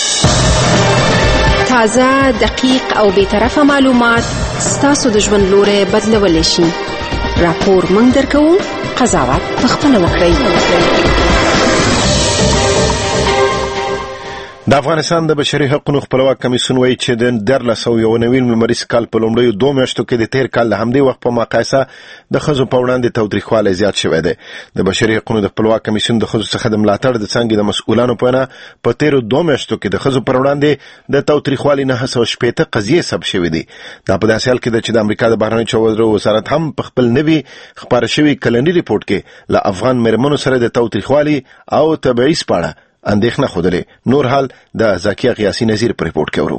تازه دقیق او بی‌طرفه معلومات ستاسو د ژوند لوری بدلولی شي. راپور موږ درکوو، قضاوت پخپله وکړئ. د افغانستان د بشري حقوقو خپلواک کمیسیون وایي چې د 1391 ملمریز کال په لومړیو 2 میاشتو کې د تیر کال له همدې وخت په مقایسه د ښځو په وړاندې تاوتریخوالی زیات شوی دی. د بشري حقوقو د خپلواک کمیسیون د ښځو څخه د ملاتړ د څانګې د مسؤلانو په وینا په تیرو 2 میاشتو کې د ښځو پر وړاندې د تاوتریخوالي 960 قضیې ثبت شوې دي. دا په داسې حال کې ده چې د امریکا د بهرنیو چارو وزارت هم په خپل نوي خپاره شوي کلني ریپورت کې له افغان مېرمنو سره د تاوتریخوالي او تبعیض په اړه اندېښنه خوده. نور حال د زکیه قیاسي نظیر پر ریپورت کې ورو.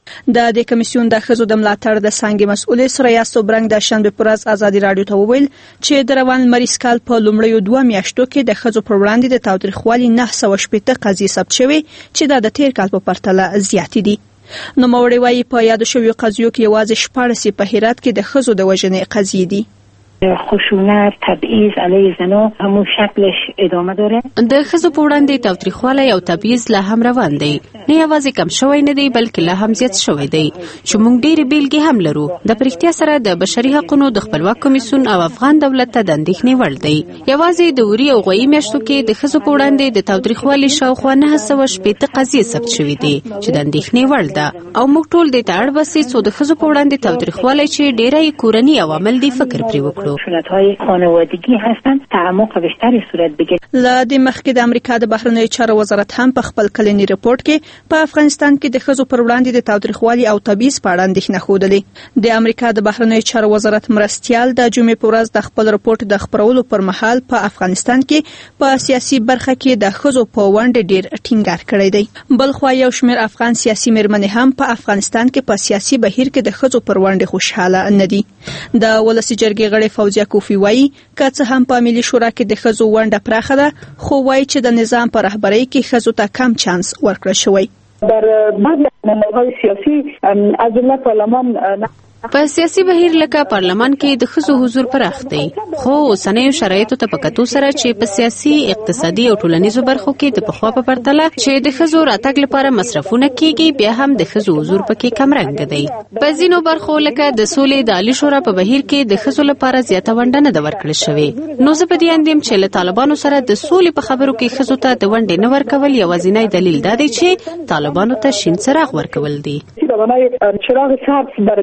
د کمیسیون د ښځو د ملاتړ د څانګې مسؤل سریا سوبرنګ د شنبه پر ورځ ازادي رادیو ته وویل چې د روان مریض کال په لومړیو 2 میاشتو کې د ښځو پر وړاندې د تاوتریخوالي 960 قضیې ثبت شوې چې د تیر کال په پرتله زیات دي. نو موړی وایي په یاد شویو قضیو کې یوازې 14 په هرات کې د ښځو د وژنې قضیې دي. خشونت، تبعیض علیه زنان همون شکلش ادامه داره. د ښځو په وړاندې تاوتریخوالی او تبعیض لا هم روان دی. نه یوازې کم شوی نه دی بلکې لا هم زیات شوی دی چې موږ ډېرې بیلګې هم لرو. د پرختیا سره د بشري حقوقو د خپلواک کمیسیون او افغان دولت ته د اندېښنې وړ دی. یوازې د وری او غویي میاشتو کې د ښځو په وړاندې د تاوتریخوالي شاوخوا 960 قضیې ثبت شوي دي چې د اندېښنې وړ ده او موږ ټول دې ته اړ باسي چې د ښځو په وړاندې تاوتریخوالی چې ډېری کورني عوامل دي فکر پرې وکړو. خشونت‌های خانوادگی هستند تعمق بیشتری صورت بگیرد. لا د مخکې د امریکا د بهرنیو چارو وزارت هم په خپل کلني ریپورت کې په افغانستان کې د ښځو پر وړاندې د تاوتریخوالي او تبعیض په اړه اندېښنه ښودلې. د امریکا د بهرنیو چارو وزارت مرستيال د جمعې په ورځ د خپل ریپورت د خبرولو پر مهال په افغانستان کې په سیاسي برخه کې د ښځو په ونډه ډېر ټینګار کړی دی. بل خو یو شمېر افغان سیاسي مېرمنې هم په افغانستان کې په سیاسي بهیر کې د ښځو پر ونډه خوشحاله نه دي. د ولسی جرګې غړي فوزیه کوفی وایي که څه هم په ملي شورا کې د ښځو ونډه پراخه ده خو وایي چې د نظام په رهبرۍ کې ښځو ته کم چانس ورکړل شوی. در بعضی نهادهای سیاسی از جمله پارلمان په سیاسي بهیر لکه پارلمان کې د ښځو حضور پراخ دی خو اوسنیو شرایطو ته په کتو سره چې په سیاسي اقتصادي او ټولنیزو برخو کې د پخوا په پرتله چې د ښځو راتګ لپاره مصرفونه کیږي بیا هم د ښځو حضور پکې کم رنګ دی. په ځینو برخو لکه د سولې د عالی شورا په بهیر کې د ښځو لپاره زیاته ونډه نه ده ورکړل شوې. نو زه په دې اندیم چې له طالبانو سره د سولې په خبرو کې ښځو ته د ونډې نه ورکول یوازینی دلیل دا دی چې طالبانو ته شین څراغ ورکول دي. چراغ سبز برای طالبان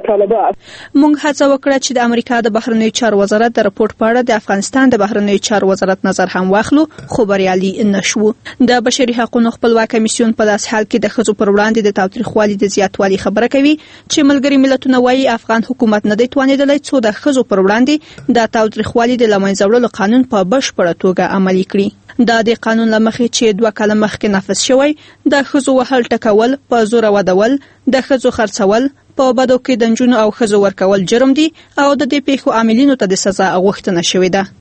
موږ هڅه وکړه چې د امریکا د بهرنیو چارو وزارت د راپور په اړه د افغانستان د بهرنیو چارو وزارت نظر هم واخلو، خو بریالي نشو. د بشري حقوقو خپلواک کمیسیون په داس حال کې د ښځو پر وړاندې د تاوتریخوالي د زیاتوالي خبره کوي چې ملګري ملتونه وايي افغان حکومت نه دی توانیدلی څو د ښځو پر وړاندې د تاوتریخوالي د لمنځه وړلو قانون په بشپړه توګه عملي کړي. دا د قانون لمخې چې 2 کاله مخکې نافذ شوی، د ښځو وهل ټکول، په زور ودول، د ښځو خرڅول، په بدو کې د نجونو او ښځو ورکول جرم دي او د دې پیښو عاملینو ته د سزا غوښتنه شوې ده.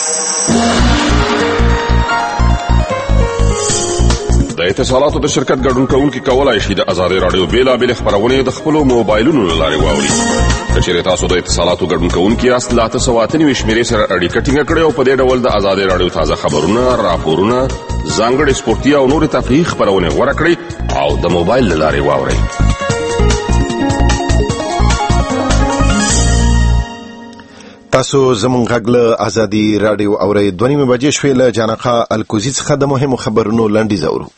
د اتصالاتو د شرکت ګډون کوونکي کولای شي د ازادي رادیو بیلابل خبرونه د خپل موبایلونو لارې واوري. کچېرې تاسو د اتصالاتو ګډون کوونکي یاست، لا تاسو واټنی شمیرې سره اړیکه ټینګه کړئ او په دې ډول د ازادي رادیو تازه خبرونه، راپورونه، ځانګړي سپورتي او نور تفریحي خبرونه غوړه کړئ او د موبایل لارې واورئ. تاسو زموږ غږ له ازادي رادیو اورئ. 2:30 بجې شوې له جانقه الکوزي څخه د مهمو خبرونو لنډیز اورو.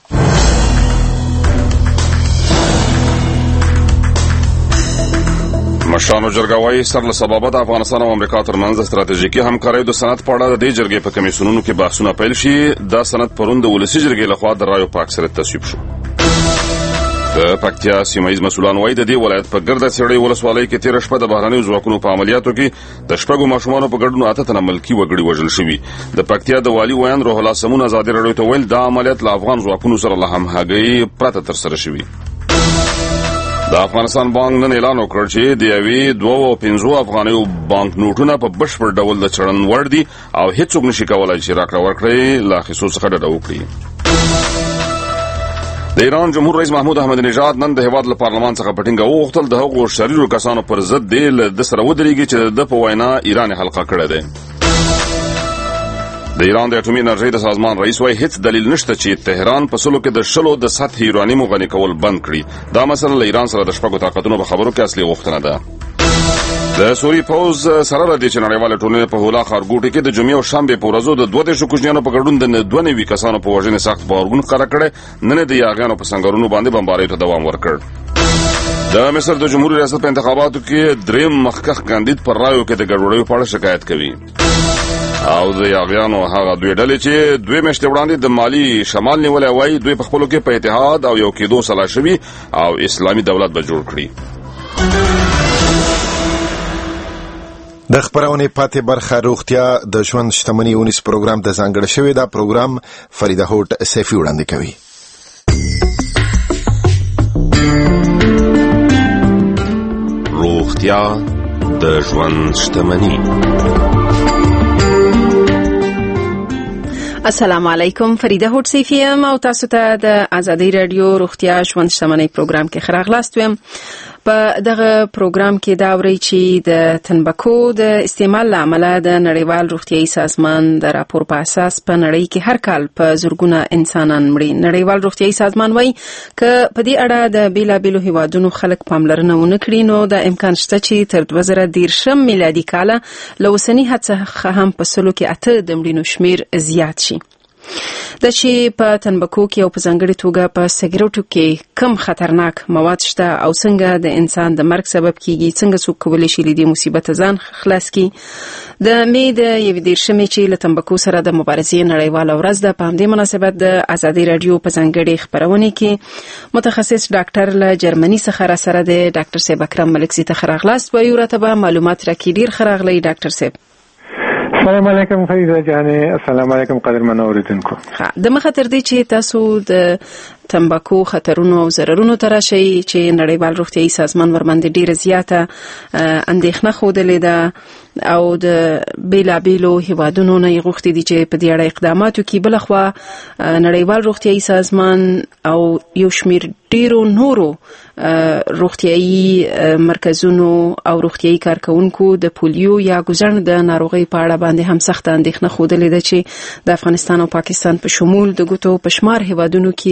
مشرانو جرګه وايي سر له سببه د افغانستان او امریکا ترمنځ ستراتیژیکي همکارۍ د سند په اړه د دې جرګې په کمیسیونونو کې بحثونه پیل شي. دا سند پرون د ولسي جرګې لخوا د رایو په اکثریت تصویب شو. د پکتیا سیمه ییز مسؤلان وايي د دې ولایت په ګرده سړی ولسوالۍ کې تیر شپه د بهرنیو ځواکونو په عملیاتو کې د شپږو ماشومانو په ګډون 8 تنه ملکي وګړي وژل شوي. د پکتیا د والي ویان روح الله سمون ازادي رادیو ته ویل دا عملیات له افغان ځواکونو سره له همغږۍ پرته ترسره شوي. د افغانستان بانک نن اعلان وکړ چې د یوې 2.50 افغانیو بانک نوټونه په بشپړ ډول د چلن وړ دي او هیڅوک نشي کولای چې راکړه ورکړي له اخیستو څخه ډډه وکړي. د ایران جمهور رئیس محمود احمدی نژاد نن د هیواد له پارلمان څخه په ټینګه وغوښتل د هغو شریرو کسانو پر ضد دی له سره ودرېږي چې د په وینا ایران حلقه کړی دی. د ایران د اټومي انرژۍ د سازمان رئیس وايي هیڅ دلیل نشته چې تهران په سلو کې د شلو د سطح یورانیمو غني کول بند کړي. دا مسله له ایران سره د شپږو طاقتونو په خبرو کې اصلي غوښتنه ده. د سوري پوز سره د دې نړیواله ټولنې په هولا ښارګوټي کې د جمعې او شنبې په ورځو د 22 کوچنیانو په ګډون د 92 کسانو په وژنې سخت باورګون ښکاره کړی. نن د یاغیانو په سنگرونو باندې بمبارۍ ته دوام ورکړ. د مصر د جمهوریت ریاست په انتخاباتو کې دریم مخکښ کاندید پر رایو کې د ګډوډۍ په اړه شکایت کوي او د یاغیانو هغه دوی ډلې چې 2 میاشتې وړاندې د مالی شمال نیولې وای دوی په خپلو کې په اتحاد او یو کېدو سلا شوي او اسلامي دولت به جوړ کړي. د خبرونه پاتې برخه روغتیا د ژوند شتمنۍ ونیس پروګرام د ځانګړی شوی دا پروګرام فریده هوټ سیفی وړاندې کوي. روغتیا د ژوند شتمنۍ. السلام علیکم، فریده هوټ سیفی ام او تاسو ته د ازادي رادیو روغتیا ژوند شتمنۍ پروګرام کې ښه راغلاست ویم. په دغه پروګرام کې دا اوري چې د تنباکو د استعمال له امله د نړیوال روغتیايي سازمان د راپور په اساس په نړۍ کې هر کال په زرګونه انسانان مړي. نړیوال روغتیايي سازمان وايي چې په دې اړه د بیلابېلو هیوادونو خلک پاملرنه ونه کړي نو د امکان شته چې تر 2013 میلادي کال له اوسني حد څخه هم په سلو کې 8 د مړینو شمیر زیات شي. د چې په تنباکو کې او په ځانګړي توګه په سګریټو کې کم خطرناک مواد شته او څنګه د انسان د مرګ سبب کیږي، څنګه څوک کولی شي له دې مصیبت ځان خلاص کړي. د مې د 21 چې له تنباکو سره د مبارزې نړیواله ورځ ده، په همدې مناسبت د ازادي رادیو په ځانګړي خبرونه کې متخصص ډاکټر له جرمني څخه را سره دی ډاکټر صاحب اکرم ملکزي ته خراغلاست و یو راتبه معلومات راکې ډیر خراغلی ډاکټر صاحب. السلام علیکم فریده جانې. السلام علیکم قدرمن اوریدونکو. د مخه تر دې چې تاسو د تنباکو خطرونو او ضررونو ته راشئ چې نړیوال روغتیايي سازمان ورباندې ډیره زیاته اندېښنه ښودلې ده او د بیلابېلو هیوادونو نه یې غوښتي دي چې په دې اړه اقداماتو کې. بلخوا نړیوال روغتیايي سازمان او یو شمیر ډیرو نورو روغتیايي مرکزونو او روغتیايي کارکونکو د پولیو یا ګوزن د ناروغۍ په اړه باندې هم سخت اندېښنه ښودلې ده چې د افغانستان او پاکستان په شمول د ګوتو په شمار هیوادونو کې له هم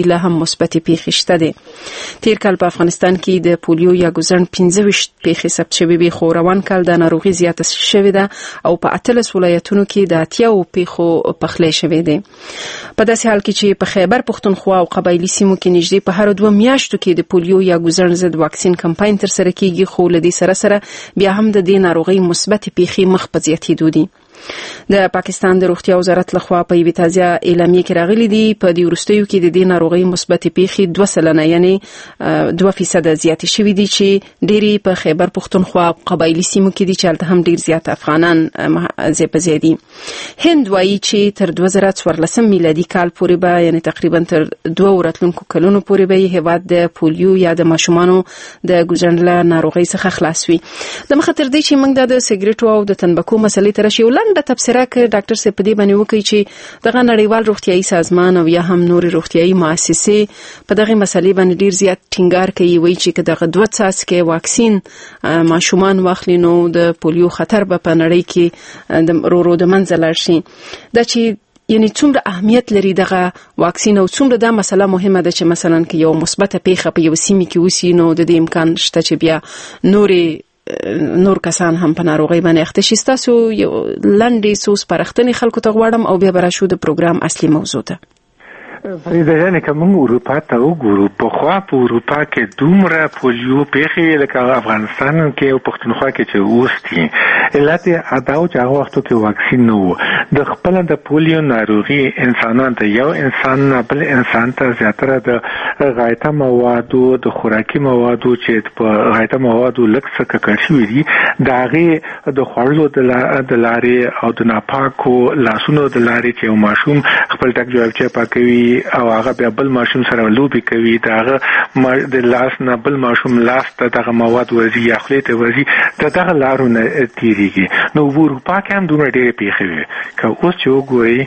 مثبتې پیښې شته دي. تیر کال په افغانستان کې د پولیو یا ګوزڼ 15 پیښې ثبت شوې وي، خو روان کال د ناروغي زیاته شوې ده او په 18 ولایتونو کې د 80 پیښو پخلی شوې ده. په داسې حال کې چې په خیبر پښتونخوا او قبایلی سیمو کې نږدې په هر 2 میاشتو کې د پولیو یا ګوزڼ ضد واکسین کمپاین تر سره کیږي، خو له دې سره بیا هم د دې ناروغي مثبت پیښې مخ په زیاتېدو دي. د پاکستان د روغتیا وزارت لخوا په یوه تازه اعلامیه کې راغلي دي په دې وروستیو کې د دې ناروغي مثبت پیښې 2% یعنی 2% زیاتې شوې دي چې ډېری په خیبر پښتونخوا او قبایلی سیمو کې دي چې هلته هم ډېر زیات افغانان ځای دي. هند وایي چې تر 2014 میلادي کال پورې به یعنی تقریبا تر 2 راتلونکو کلونو پورې به هیواد د پولیو یا د ماشومانو د ګوزڼ له ناروغۍ څخه خلاص وي. د مخه تر دې چې موږ د سګریټو او د تنباکو مسلې ته راشو، لنډه تبصره کې ډاکټر صاحب په دې باندې وکړي چې دغه نړیوال روغتیايي سازمان او یا هم نور روغتیايي مؤسسې په دغه مسلې باندې ډیر زیات ټینګار کوي، وایي چې دغه 2 څاڅکي واکسین ماشومان واخلي نو د پولیو خطر به په نړۍ کې د ورو د منځ لاړ شي. دا چې یعنی څومره اهمیت لري دغه واکسین او څومره دا مسله مهمه ده چې مثلا کې یو مثبت پیښه په یو سیمه کې وسی نو د دې امکان شته چې بیا نور کسان هم په ناروغي باندې اخته شي. تاسو یو لنډې سوس پرختنې خلکو ته غواړم او بیا براشو د پروګرام اصلي موضوع ته. فریده جانې که موږ اروپا ته وګورو، پخوا په اروپا کې دومره پولیو پیښې لکه افغانستان کې او پښتونخوا کې چې اوس دي، علت یې دا و چې هغه وختو کې واکسین نه و. د خپله د پولیو ناروغي انسانانو ته یو انسان نه بل انسان ته زیاتره د غایطه موادو د خوراکي موادو چې په غایطه موادو لږ څه ککړ شوي دي د هغې د خوړلو د لارې او د ناپاکو لاسونو د لارې چې یو ماشوم خپل ټک جوابچه پاکوي او هغه بیا بل ماشوم سره لوبي کوي، دغه د لاس نه بل ماشوم لاس ته دغه مواد ورځي یا خولې ته ورځي، دغه لارو نه تیریږي. نو اروپا کې هم دومره ډېرې پیښې وي. که اوس چې وګورئ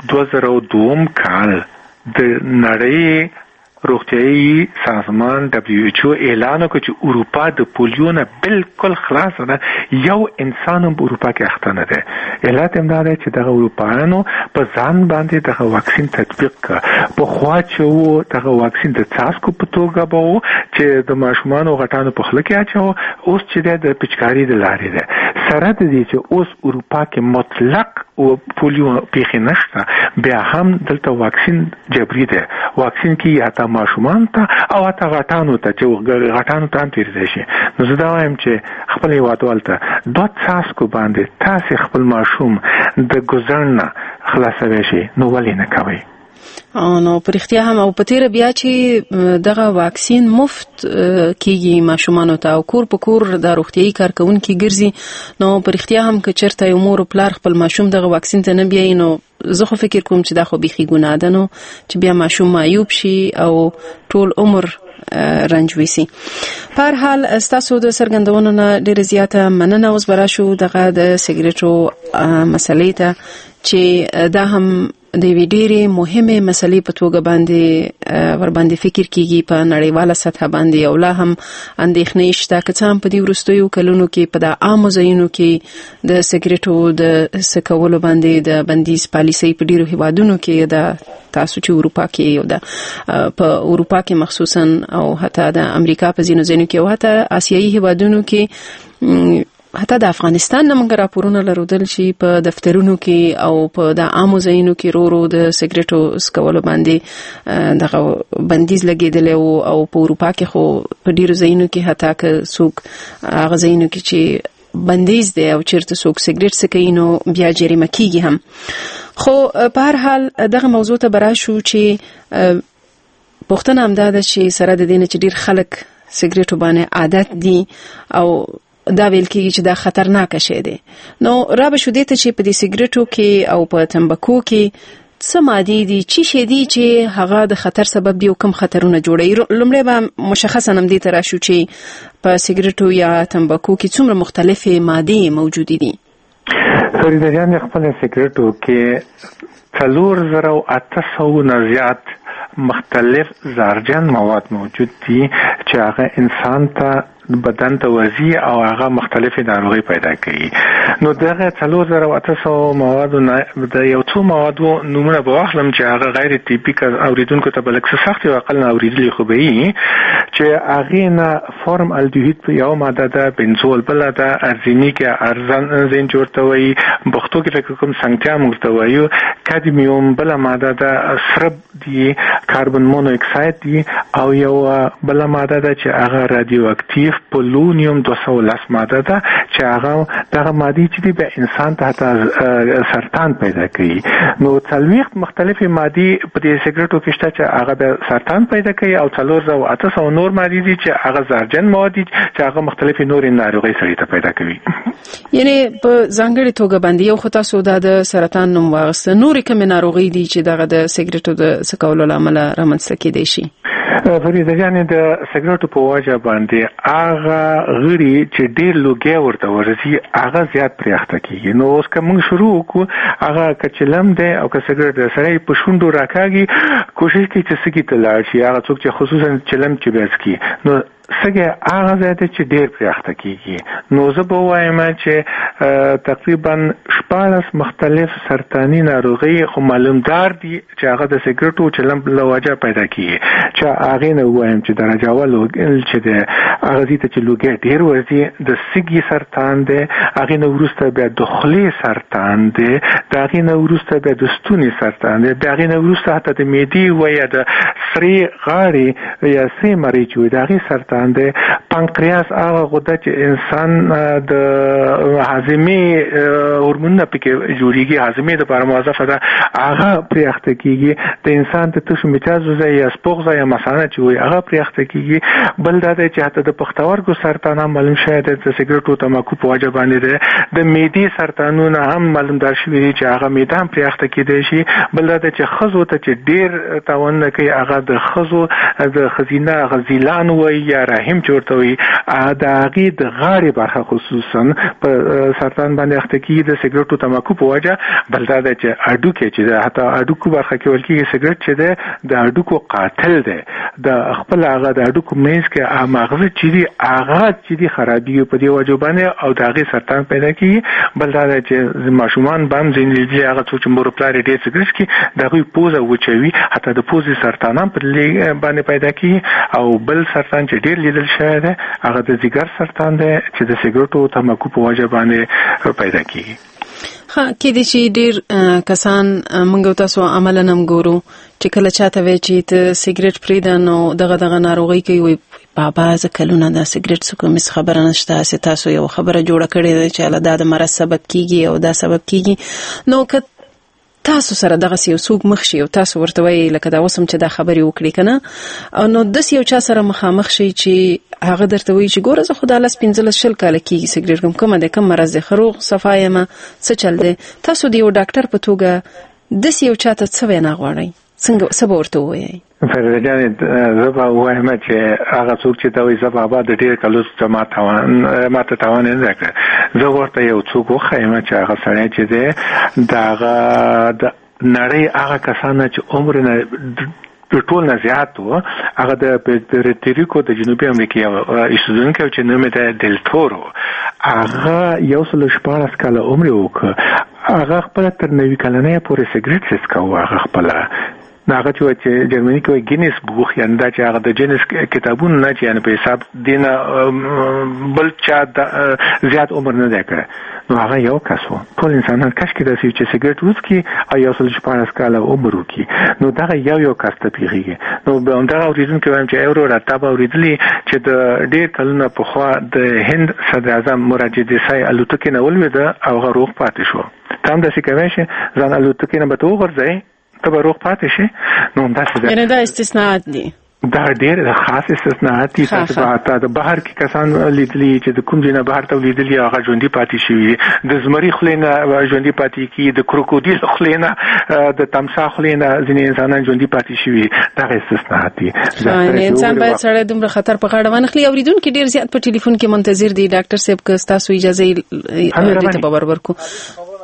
2002 کال د نړۍ روغتیايي سازمان WHO اعلان وکړ چې اروپا د پولیو نه بالکل خلاص ده، یو انسان هم په اروپا کې اخته نه دی. علت هم دا دی چې دغه اروپایانو په ځان باندې دغه واکسین تطبیق کړ. پخوا چې و دغه واکسین د څاڅکو په توګه به و چې د ماشومانو غټانو په خوله کې اچوه، اوس چې دی د پچکاري د لارې دی. سره د دې چې اوس اروپا کې مطلق او پولیو پیښې نشته، بیا هم دلته واکسین جبري دی. واکسین کې یا تا ماشومان ته او تا غټانو ته چې غټانو ته هم تیرېدای شي. نو زه دا وایم چې خپل هېوادوال ته 2 څاڅکو باندې تاسې خپل ماشوم د ګوزڼ نه خلاصوی شي، نو ولې نه کوئ؟ نو پر اختیار هم او په تیر بیا چې دغه واکسین مفت کیږي ماشومانو ته او کور په کور د روغتيایي کارکونکو ګرځي، نو پر اختیار هم که چرته یو مور او پلار خپل ماشوم دغه واکسین ته نه بیاي، نو زه خو فکر کوم چې دا خو بيخي ګناه ده، نو چې بیا ماشوم معیوب شي او ټول عمر رنج وسی. په هر حال تاسو د سرګندونو نه ډېر زیاته مننه. اوس براشو دغه د سګریټو مسلې ته چې دا هم د ویډیري مهمه مسلې په توګه باندې ور باندې فکر کیږي په نړیواله سطح باندې، او لا هم اندېښنې شته چې څنګه په دې وروستیو کلونو کې په د عام ځایونو کې د سګریټو د سکولو باندې د بندیز پالیسي په ډیرو هیوادونو کې د تاسو چې اروپا کې یو ده په اروپا کې مخصوصا او حتی د امریکا په ځینو ځایونو کې او حتی آسیایي هیوادونو کې حتی د افغانستان نه موږ راپورونه لرودل چې په دفترونو کې او په د عامو ځایونو کې ورو د سګریټو سکولو باندې دغه بندیز لګیدل او په اروپا کې خو په ډیرو ځایونو کې حتی که څوک هغه ځایونو کې چې بندیز دی او چیرته څوک سګریټ څکوي نو بیا جریمه کیږي هم. خو په هر حال دغه موضوع ته براشو چې پوښتنه هم ده چې سره د دې نه چې ډیر خلک سګریټو باندې عادت دي او دا ویل کېږي چې دا خطرناک شی دی، نو را به شو دې ته چې په دې سګریټو کې او په تمباکو کې څه مادې دي چې دي چې هغه د خطر سبب دي او کوم خطرونه جوړوي. لومړی به مشخصا هم دې ته راشو چې په سګریټو یا تمباکو کې څومره مختلفې مادې موجودې دي. فریده جان، خپل سګریټو کې 4800 نه زیات مختلف زهرجن مواد موجود دي چې هغه انسان ته بدن ته ورځي او هغه مختلفې ناروغۍ پیدا کوي. نو دغه 4800 موادو د یو څو موادو نمونه به واخلم چې هغه غیر تیپیک اوریدونکو ته بلکې سخت او اقل اوریدلي خو به وي چې هغه نه فورم الډهید په یو ماده ده، بنزول بل ده، ارزینیک ارزن جوړته وي، بختو کې فکر کوم څنګه موږ ته وایو، کادمیوم بل ماده ده، سرب دی، کاربن مونو اکساید دی، او یو بل ماده ده چې هغه رادیو اکټیو پولونیوم 210 ماده ده چې هغه دغه ماده چې دی به انسان ته سرطان پیدا کوي. نو څلويخ مختلفې ماده په دې سیګریټو کې شته چې هغه به سرطان پیدا کوي او 4800 نور ماده دي چې هغه زهرجن مواد دي چې هغه مختلفې نورې ناروغۍ سړي ته پیدا کوي. یعنی په ځانګړي توګه باندې یو خطا سودا د سرطان نوم واغسته، نورې کوم ناروغۍ دي چې دغه د سیګریټو د سکولو لامل رامنځته کېدای شي؟ فریده جانې د سیګریټو په وجه باندې هغه غړي چې ډېر لوګي ورته ورسي هغه زیات پرې اخته کیږي. نو اوس که موږ شروع وکړو هغه کچلم دی او که سیګریټ د سړی په شونډو راکاږي، کوشش کوي چې سګي ته لاړ شي، هغه څوک چې خصوصا چلم چې بیس کی نو سګه هغه ځای چې ډېر پرې اخته کیږي. نو زه به وایم چې تقریبا 14 مختلف سرطاني ناروغي خو معلومدار دي چې هغه د سیګریټو چلم له وجه پیدا کیږي. چې هغه نه وایم چې درجه اول چې د هغه دي چې لوګي ډېر ورځي، د سګي سرطان دی، هغه نو وروسته بیا د خولې سرطان دی، هغه نو وروسته بیا د ستوني سرطان دی، هغه نو وروسته حتی د معدې و یا د سری غاړې یا سری مریض وي دغه سرطان دی. پانکریاس هغه غده چې انسان د هاضمې هورمونونه پکې جوړیږي، هاضمې د لپاره موظفه ده، هغه پرې اخته کیږي. د انسان ته تشو میتازوزه یا سپوغزه یا مثانه چې وي هغه پرې اخته کیږي. بل دا چې حتی د پښتورګو سرطان هم معلوم شوی دی د سیګریټو تماکو په وجه باندې ده. د معدې سرطانونه هم معلومدار شوي دي چې هغه معده هم پرې اخته کیدای شي. بل دا چې ښځو ته چې ډېر تاوان کوي هغه د ښځو د ښځینه غزیلان وي یا رحم جوړته وي، د هغې د غاړې برخه خصوصا په سرطان باندې اخته کیږي د سیګریټو تماکو په وجه. بل دا چې هډوکي چې ده، حتی هډوکو برخه کې ویل کېږي سیګریټ چې ده د هډوکو قاتل دی. د خپل هغه د هډوکو منځ کې مغزه چې دي هغه چې دي خرابېږي په دې وجه باندې او د هغې سرطان پیدا کېږي. بل دا چې ماشومان به هم ځینې دي هغه څوک چې مور و پلار یې ډېر سیګریټ څښي د هغوی پوزه وچوي، حتی د پوزې سرطان هم په دې باندې پیدا کېږي. او بل سرطان چې ډېر لیدل شوی دی هغه د ځیګر سرطان دی چې د سیګریټو تماکو په وجه باندې پیدا کېږي. کې دي چې ډېر کسان موږ تاسو عملاً هم ګورو چې کله چاته وایي چې ته سیګریټ پرېږده نو دغه ناروغي کوي، وایي بابا زه کلونه دا سیګریټ څکوم، هېڅ خبره نشته، هسې تاسو یو خبره جوړه کړې ده چې دا د مرض سبب کېږي او دا سبب کېږي. نو که تاسو سره دغه یو څوک مخ شي او تاسو ورته وایي لکه دا اوس هم چې دا خبرې وکړي که نه، نو داسې یو چا سره مخامخ شي چې هغه درته وایي چې ګوره زه خو دا 15 کاله کېږي سیګریټ کوم، کومه دی کوم مرض دی، ښه روغ صفا یم، څه چل دی. تاسو د یو ډاکټر په توګه داسې یو چا ته څه وینا غواړئ، څه به ورته ووایئ؟ فرده جانې زه به ووایم چې هغه څوک چې ته وایي زه بابا د ډېر کلو څخه ما ته تاوان یې نه کړ، زه ورته یو څوک وښیم چې هغه سړی چې دی د هغه د نړۍ هغه کسانه چې عمر نه ټول نه زیات و، هغه د پورتریکو د جنوبي امریکا ایستونکی چې نوم یې دی دل تورو، هغه 114 کاله عمر وکړ. هغه خپله تر 90 کلنۍ پورې سیګریټ څښاوه. هغه خپله هغه چې جرمني کې ګینیس بوک یعنی دا چې هغه د جنس کتابونو نه چې یعنی په حساب دینه بل چا زیات عمر نه دی کړی. نو هغه یو کس و. ټول انسانان کش کې داسې چې سیګریټ وڅکي او 114 کاله عمر وکړي، نو دغه یو کس ته پیښیږي. نو به همدغه اورېدونکي وایم چې ایورو راته به اورېدلي چې د ډېر کلونه پخوا د هند صدر اعظم مراد دیسای الوتکې نه ولوېده او هغه روغ پاتې شو. ته هم داسې کوی شې ځان الوتکې نه به ته وغورځوې ته به روغ پاتې شي. نو همداسې یعنې دا استثناءات دي، دا ډېر خاص استثناءات دي. تاسو به د بهر کې کسان لیدلي چې د کوم ځای نه بهر ته لیدلي هغه ژوندي پاتې شوي، د زمري خولې نه ژوندي پاتې کېږي، د کروکودیل خولې نه، د تمساح خولې نه ځینې انسانان ژوندي پاتې شوي. دغه استثناءات دي. انسان باید سړی دومره خطر په غاړه وانخلي. اورېدونکي ډېر زیات په ټلیفون کې منتظر دي. ډاکټر صاحب که ستاسو اجازه دې ته به ورکړو.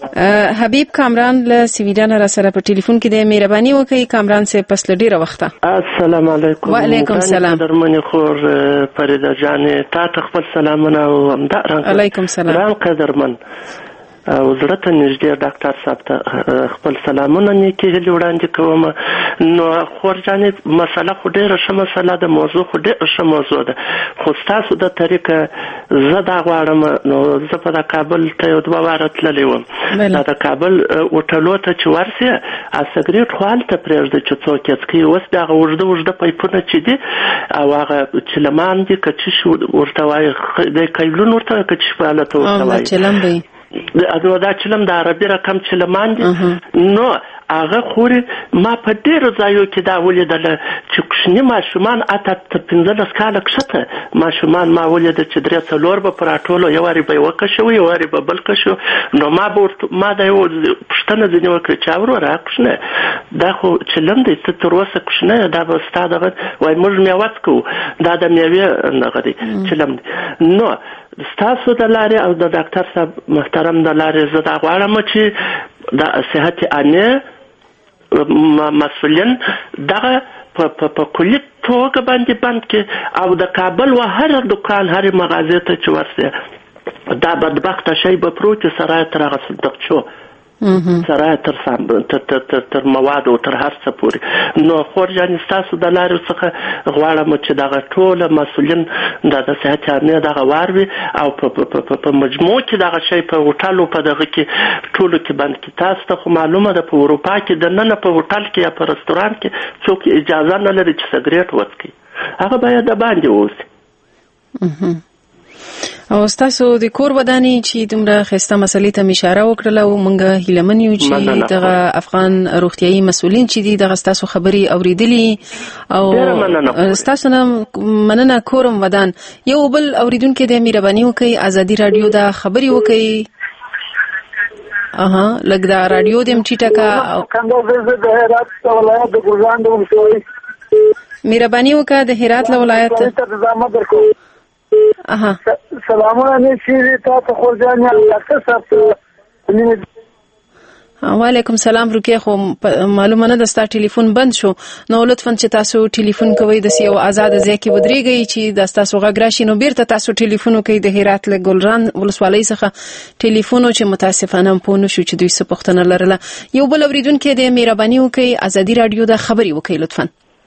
حبیب کامران له سویډن را سره په ټلیفون کې د مهرباني وکړئ کامران صاحب پس له ډیره وخته. السلام علیکم. وعلیکم السلام. درمنې خور فریده جانې تا ته خپل سلامونه او همدارنګه علیکم السلام رام قدرمن او زړه ته نږدې ډاکټر صاحب ته خپل سلامونه نیکې هیلې وړاندې کوم. نو خور جانې مسله خو ډېره ښه مسله ده، موضوع خو ډېره ښه موضوع ده، خو ستاسو د طریقه زه دا غواړم. نو زه په کابل ته یو 2 واره تللی وم، دا د کابل هوټلو ته چې ورسې سګرېټ خو هلته پرېږده چې څوک یې څکوي. اوس د هغه اوږده اوږده پایپونه چې دي او هغه چلمان دي که چیش ورته وایي د کیلون ورته وایي که چیش په حالته ورته وایي دا چلم د عربي رقم چلمان دي. نو هغه خوري ما په ډېرو ځایو کې دا ولیدله چې کوچني ماشومان اته تر 15 کاله کښته ماشومان ما ولیده چې 3-4 به پر راټولو، یو وارې به یې وکشوي یو وارې به بل کشو. نو ما د یو پوښتنه ځینې وکړه چې وروره کوچنی دا خو چلم دی ته تر اوسه کوچنی دا به ستا دغه وایي موږ میوه څکوو دا د میوې دغه دی چلم دی. نو ستاسو د لارې او د ډاکټر صاحب محترم د لارې زه دا غواړم چې د صحت عامه مسؤلین دغه په کلي توګه باندې بند کې او د کابل و هر دکان هر مغازه ته چې ورسې دا بدبخته شی به پروت سره تر هغه صدقچو سره تر مواد او تر هر څه پورې. نو خور جان تاسو د لارې څخه غواړم چې دغه ټول مسؤلین د صحت عامه دغه واروي او په مجموع کې دغه شی په هوټلو په دغه کې ټولو کې بند کې. تاسو ته معلومه ده په اروپا کې د نن په هوټل کې یا په رستوران کې څوک اجازه نه لري چې سګرټ وڅکي، هغه باید د باندې اوسي. او تاسو د کور ودانی چې دومره خسته مسلې ته اشاره وکړه او مونږه هیلمن یو چې دغه افغان روغتيایي مسؤلین چې دي دغه تاسو خبري اوریدلی او تاسو نه مننه کورم ودان. یو بل اوریدونکو د مهرباني وکي ازادي رادیو دا خبري وکي لګ دا رادیو دیم چټکا مهرباني وکړه د هرات ولایت سلامونه نشي تاسو خو ځان ډاکټر صاحب. وعلیکم السلام. روکه خو معلومه نه د ستا ټلیفون بند شو نو لطفا چې تاسو ټلیفون کوي د یو آزاد ځای کې ودرېږئ چې د تاسو غږ راشي نو بیرته تاسو ټلیفون کوي د هرات له ګلران ولسوالۍ څخه ټلیفون چې متاسفانه په نو شو چې دوی څه پوښتنه لرله. یو بل اوریدونکو د مهرباني وکي ازادي رادیو د خبري وکي لطفا.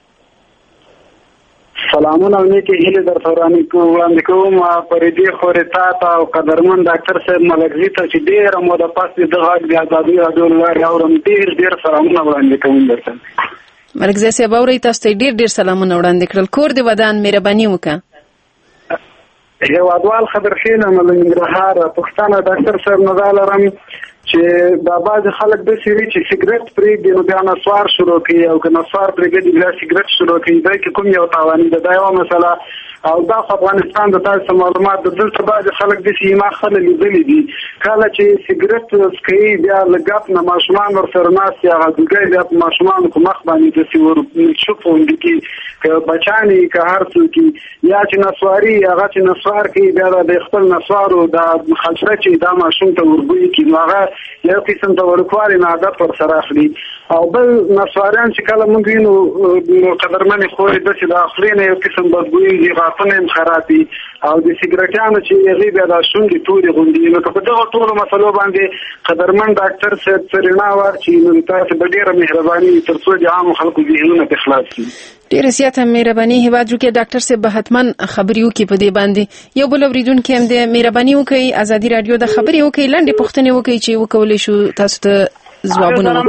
سلامونه نیکې هیلې درته وړاندې کوم فریدې خورې تا او قدرمن ډاکټر صاحب ملکزي ته چې ډېره موده پس د غږ د ازادي رادیو لارې اورم ډېر سلامونه وړاندې کوم درته. ملکزي صاحب اورئ تاسو ته ډېر سلامونه وړاندې کړل. کور دې ودان مهرباني وکړه. هیوادوال خبرخیل عمل ننګرهار پښتانه ډاکټر صاحب نه لرم چې دا بعض خلک د سری چې سیګریټ پرېږدي نو بیا نسوار شروع کوي او که نسوار پرېږدي بیا سیګریټ شروع کوي دا کې کوم یو تاوان دی دا یو مسله او دا افغانستان د تاسو معلومات د دلته بعض خلک د سیما خلک لیدلې دي کله چې سیګریټ سکي بیا لګاپ نه ماشومان ورسره ناس یا غوګي بیا ماشومان کو مخ باندې د سیور شپون دي کې بچانی که هر څوک یا چې نسواري هغه چې نسوار کوي بیا د خپل نسوارو د خلچره چې دا ماشوم ته ورګوي کې هغه یو قسم د ورکوالي نه عادت پر سره اخلي او بل نسواريان چې کله موږ وینو قدرمن خو د څه د اخلینه یو قسم بدبوئی دي غاپنه خرابي او د سیګریټانو چې هغه بیا د شونډې توري غوندي نو په دغه ټولو مسلو باندې قدرمن ډاکټر صاحب سرینا ور چې نو تاسو به ډیره مهرباني ترڅو د عام خلکو ذهنونه په خلاص شي. ډیره زیاته مهرباني هیواد روکه ډاکټر صاحب به حتما خبري وکي په دې باندې. یو بل اوریدونکو هم د مهرباني وکي ازادي رادیو د خبري وکي لاندې پوښتنه وکي چې وکولې شو تاسو ته جوابونه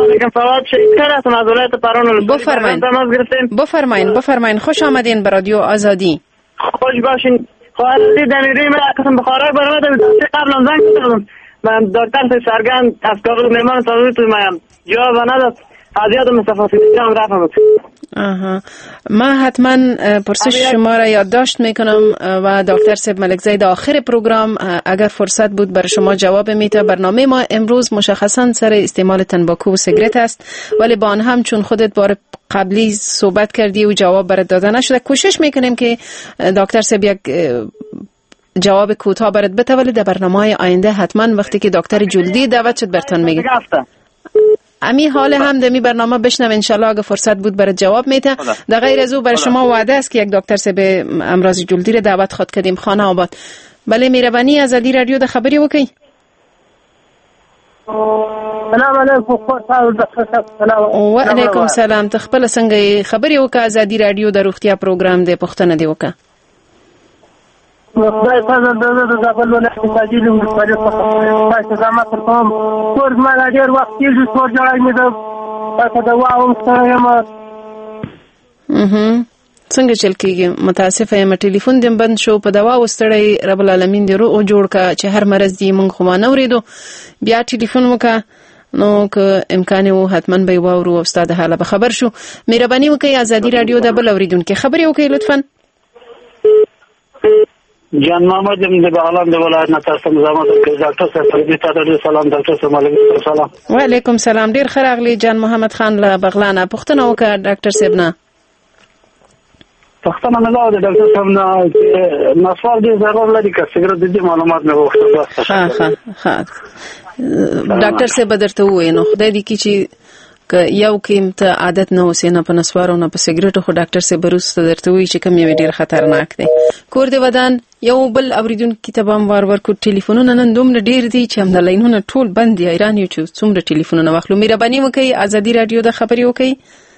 بفرمایید. خوش آمدین به رادیو آزادی. خوش باشین. خواهی دمیری من قسم بخارای برامده قبل زنگ کردم من دکتر سرگرد از کاغذ مهمان تازه توی مایم جواب نداد از یاد مصطفی هم رفتم. ما حتما پرسش شما را یادداشت میکنم و دکتر صاحب ملکزی در آخر پروگرام اگر فرصت بود برای شما جواب میده. برنامه ما امروز مشخصا سر استعمال تنباکو و سیگرت است ولی با آن هم چون خودت بار قبلی صحبت کردی و جواب برات داده نشده کوشش میکنیم که دکتر صاحب یک جواب کوتاه برات بده، ولی در برنامه آینده حتما وقتی که دکتر جلدی دعوت شد براتون میگم. امی حال هم دمی برنامه بشنو انشالله اگه فرصت بود برات جواب میده. در غیر از او برای شما وعده است که یک دکتر سه به امراض جلدی را دعوت خود کردیم خانه آباد. بله مهربانی ازادی رادیو د خبري وکي. سلام علیکم. وعلیکم سلام. تخپل څنګه خبري وکا ازادي رادیو د روغتیا پروګرام د پښتنه دی وکا. خدای فضل د خپل ولایت ماجد مختلف پاتې زما ته کوم ورځ ما ډیر وخت کېږي څو ځای مې دا دوا هم سره ما څنګه چل کېږي؟ متاسفه یم ټلیفون دې بند شو، په دوا وستړی رب العالمین دې روغ جوړ کا چې هر مرض دی مونږ خو ما نوریدو بیا ټلیفون وکا نو که امکان وو حتما به وورو استاد حاله به خبر شو. مهرباني وکړئ ازادي رادیو د بل اوریدونکو خبري وکړئ لطفا. جان محمد د بغلان د ولایت نه تاسو مزامت کوي ډاکټر صاحب دې ته سلام. ډاکټر صاحب علیکم السلام. وعلیکم سلام. ډیر خراغلی جان محمد خان له بغلان پښتنه وکړه ډاکټر صاحب نه پښتنه نه لاو د ډاکټر صاحب نه مسوال دې ضرور لري که سګرټ دې معلومات نه وخت. ها ډاکټر صاحب درته وې نو خدای دې کی چې که یو قیمت عادت نه وسینه په نسوارو نه په سګریټو خو ډاکټر صاحب بروسته درته وی چې کم یو ډیر خطرناک دی. کور دی ودان یو بل اوریدونکو کتابم وار کو ټلیفونونه نن دومره ډیر دي چې هم د لاینونو ټول بند دي. ایران یو چې څومره ټلیفونونه واخلو. مهرباني وکړئ ازادي رادیو د خبري وکړئ.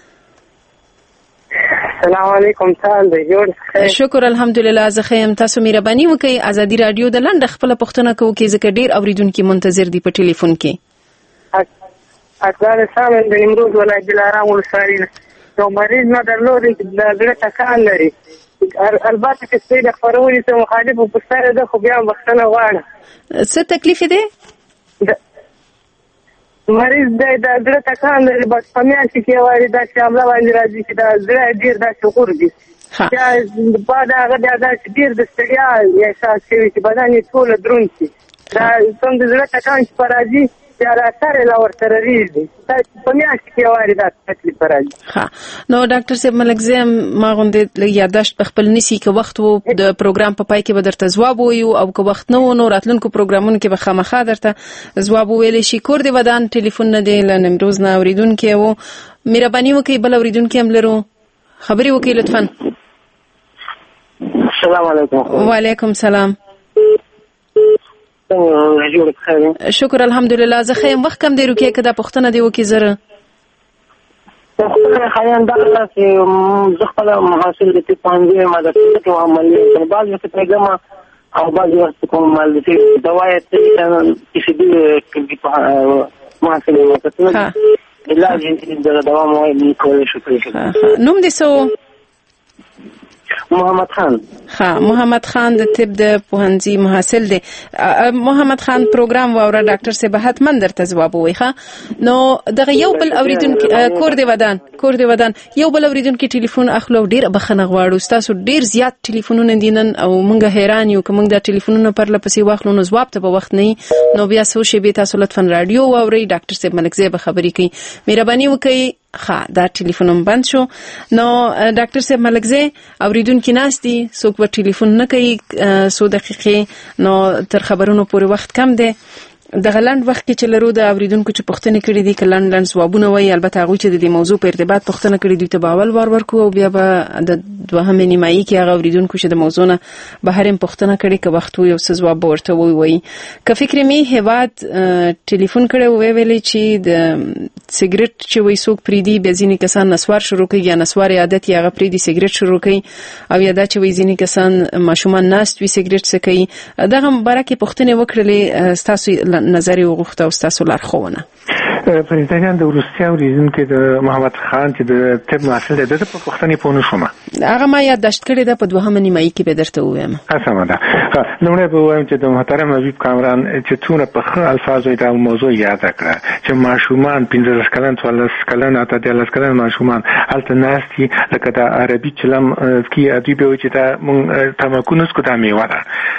السلام علیکم. تاسو جوړ؟ شکر الحمدلله زه خیم. تاسو مهرباني وکړئ ازادي رادیو د لنډ خپل پښتنه کوو کې ځکه ډیر اوریدونکو منتظر دي په ټلیفون کې. افغانستان د نیمروز ولایت دلارام ولسوالۍ یو مریض نه درلودی د زړه ټکان لري. البته چې سپي د خپرونې څخه مخالف او پوښتنه ده خو بیا بخښنه غواړم. څه تکلیف دی؟ مریض د زړه ټکان لري بس په میاشت کې وایي دا چې عمله باندې راځي چې دا زړه ډېر داسې غورځي. بیا بعد هغه بیا داسې ډېر د ستړیا احساس کوي چې بدن یې ټوله دروند شي. دا کوم د زړه ټکان چې په راځي بیا راته لا ورسره ریږي. په میاشت کې وایي دا تکلیف راځي. نو ډاکټر صاحب ملکزی ما غوندې یاداشت په خپل نسی که وخت وو د پروګرام په پای کې به درته ځواب وایو او که وخت نه و نو راتلونکو پروګرامونو کې به خامخا درته ځواب ویلی شي. کور دی ودان ټلیفون نه دی له نیمروز نه اوریدونکی و. مهرباني وکړئ بل اوریدونکی هم لرو خبرې وکړئ لطفا. السلام علیکم. وعلیکم سلام. شکر الحمدلله زه خیم. وخت کم دی روکې که دا پښتنه دی وکړي زره پښتنه خیان دا چې زه خپله محاصل د طب پوهنځي ما د طب کې عملي بعض وخت پیغام او بعض وخت کوم مال دي دوايا چې دې محاصل ما ته علاج د دوا مو کولای شو. نوم دې څه؟ محمد خان. محمد خان د طب د پوهنځي محصل دی. محمد خان پروګرام واوره ډاکټر صاحب حتما درته ځواب وایي. نو دغه یو بل اوریدونکو کور دی ودان یو بل اوریدونکو ټلیفون اخلو ډیر بخنه غواړو. تاسو ډیر زیات ټلیفونونه دینن او مونږ حیران یو کوم د ټلیفونونو پر لپسې واخلو نو ځواب ته په وخت نه نو بیا سو شی به تاسو لطفا رادیو واوري. ډاکټر صاحب ملکزی به خبرې کوي. مهرباني وکړئ. دا ټلیفون بند شو. نو ډاکټر صاحب ملکزی اوریدونکو ناشتي څوک په ټلیفون نه کوي سو دقیقې نو تر خبرونو پورې وخت کم دی. د غلند وخت کې چې لرو د اوریدونکو چې پښتنه کړي دي کلن لن ځوابونه وایي. البته هغه چې د موضوع په ارتباط پښتنه کړي دي ته باول ورکو او بیا به د دوهمه نیمایي کې هغه اوریدونکو چې د موضوع نه بهر پښتنه کړي که وخت یو څه ځواب ورته وایي. که فکر می هواد ټلیفون کړي ویلي چې د سیګریټ چې وای څوک پریدي به ځینې کسان نسوار شروع کوي یا نسوار عادت یا هغه پریدي سیګریټ شروع کوي او یا دا چې وای ځینې کسان ماشومان ناست وي سیګریټ سکي. دغه مبارکه پښتنه وکړلې تاسو نظر وغوښته او تاسو لارښوونه. پرېزدان د روسیا اوریدونکو د محمد خان چې د طب محصل دی د په پښتنې پونه شوم هغه ما یادداشت کړی ده په دوهمه نیمایي کې به درته ووایم. سمه ده. لومړی به وایم چې د محترم حبیب کامران چې څونه په ښه الفاظو دا موضوع یاد کړه چې ماشومان 15 کلن 14 کلن اته 13 کلن ماشومان هلته ناستي لکه د عربي چلم کې ادیب وي چې دا مونږ تمکن اسکو دا میوه ده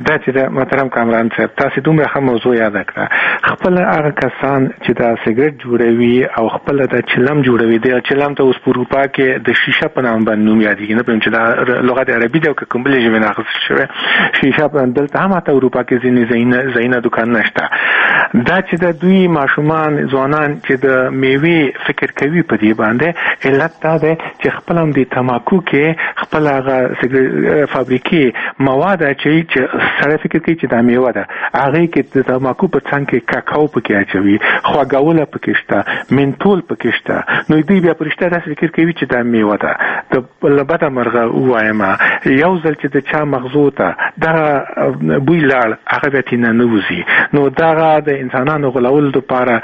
دا چې د محترم کامران صاحب تاسو دومره ښه موضوع یاد کړه خپل هغه کسان چې دا سیګریټ جوړوي او خپل د چلم جوړوي د چلم ته اوس په اروپا کې د شیشه په نام باندې نوم یادېږي نه پوهیم چې دا لغت عربي دی او که کوم بلې ژبې نه اخیستل شوی شیشه په دلته هم حتی اروپا کې ځینې ځایونه دوکانونه شته دا چې د دوی ماشومان ځوانان چې د میوې فکر کوي په دې باندې علت دا دی چې خپل هم د تماکو کې خپل هغه فابریکې مواد چې سره فکر کوي چې دا میوه ده هغه کې د تماکو په څنګ کې کاکاو پکې اچوي خواږول پکې شته منتول پکې شته نو دوی بیا پرشته داسې فکر کوي چې دا میوه ده د لبده مرغه وایم یو ځل چې د چا مغزو ته دا بوی لاړ هغه به تینه نوځي نو دا د انسانانو غلول لپاره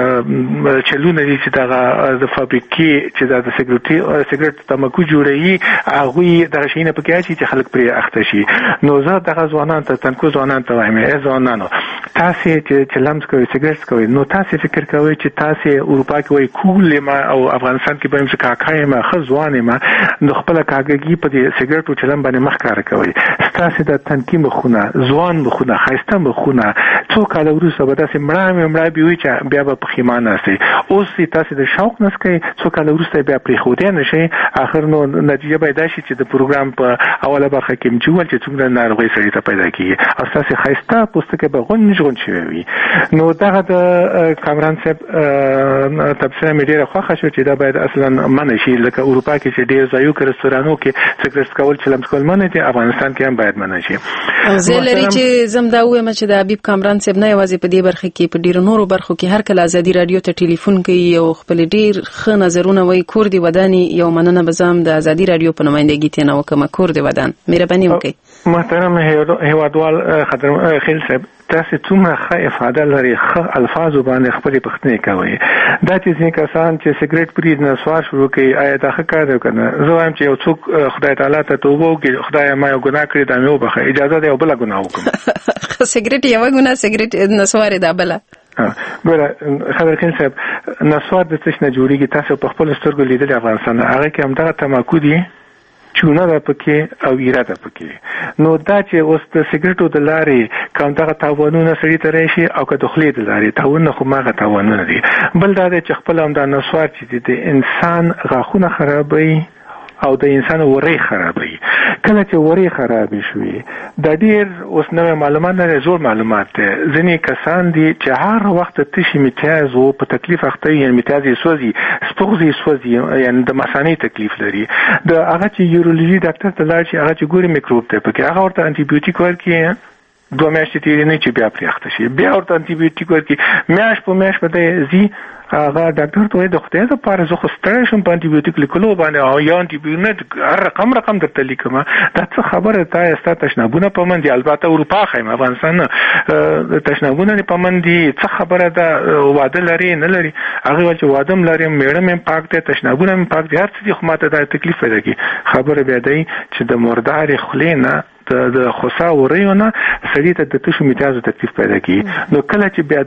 چلونه دي چې دا د فابریکې چې د سیګریټ تماکو جوړوي هغه د شینه پکې اچي چې خلک پرې اخته شي نو زه دغه ځوانان ته تنکو ځوانان ته وایم ځوانانو تاسو چې لمس کوي سیګریټ کوي نو تاسو فکر کوي چې تاسو اروپا کې وای کول ما او افغانستان کې به چې کاکای ما خزوانه ما نو خپل کاګي په دې سیګریټو چلم باندې مخ کار کوي تاسو د تنکی مخونه ځوان مخونه خاصه مخونه څو کال وروسته به تاسو مړه بيوي چې بیا به پخیمانه سي اوس تاسو د شوق نس کوي څو کال وروسته بیا پرې خو دې نشي اخر نو نتیجه به دا شي چې د پروګرام په اوله برخه کې مجول چې څومره ناروغي سړی ته پیدا کیږي او تاسو خاصه پوستکه به غون شوی نو دغه د کامران صاحب تبصره مې ډیره خوښه شو چې دا باید اصلا منع شي لکه اروپا کې چې ډیر ځایو کې رستورانو کې سیګریټ کول چې لمس کول منع دي افغانستان کې هم باید منع شي زلری چې زم دا وایم چې د حبیب کامران صاحب نه یوازې په دې برخه کې په ډیرو نورو برخو کې هر کله ازادي رادیو ته ټلیفون کوي او خپل ډیر ښه نظرونه وایي کور دی ودانی یو مننه بزام د ازادي رادیو په نمائندګۍ ته نه وکم کور دی ودان مهرباني وکړئ محترم هیوادوال خیل صاحب تاسو څومره ښه افاده لري ښه الفاظ باندې خپل پښتنې کوي دا چې ځینې کسان چې سیګریټ پرې نسوار شروع کوي آیا دا ښه کار دی کنه زه وایم چې یو څوک خدای تعالی ته توبه وکړي خدای ما یو ګناه کړی دا مې وبخښه اجازه دی او بل ګناه وکړم سیګریټ یو ګناه سیګریټ نسوار دا بل ګوره خبرکین صاحب نسوار د څه نه جوړیږي تاسو په خپل سترګو لیدل افغانستان هغه کې هم دغه تماکو دي چونه ده پکې او ایره ده پکې نو دا چې اوس د سیګریټو د لارې کوم دغه تاوانونه سړي ته راشي او که د خولې د لارې تاوانونه خو ماغه تاوانونه دي بل دا چې خپل هم د نسوار چې د انسان غاښونه خرابوي او د انسان وری خرابوي کله چې وری خراب شي د ډیر اوس نوې معلومات نه زور معلومات ځینې کسان دي چې هر وخت تشي میتاز او په تکلیف اخته یې میتازي سوزي سپوږی یعنی د مثانې تکلیف لري د هغه چې یورولوژي ډاکټر ته لاړ شي هغه چې ګوري میکروب ته پکې هغه ورته انټي بیوټیک ورکړي 2 میاشتې تیرې نه چې بیا پرې اخته شي بیا ورته انټي بیوټیک ورکړي میاشت په میاشت به زی هغه ډاکټر ته د خدای لپاره زه خو ستړی شم په انټي بیوټیک لیکلو باندې او یا انټي بیوټیک رقم درته لیکم دا څه خبره تا تشنابونه په من دي البته اروپا خایم افغانستان تشنابونه په من دي څه خبره ده واده لري نه لري هغه ول چې واده لري میړه مې پاک دي تشنابونه مې پاک دي هر څه خو ماته دا تکلیف پیدا کی خبره بیا دی چې د مردار خلینه د خصا وریونه سړی ته د تشو میتازو تکلیف پیدا کی نو کله چې بیا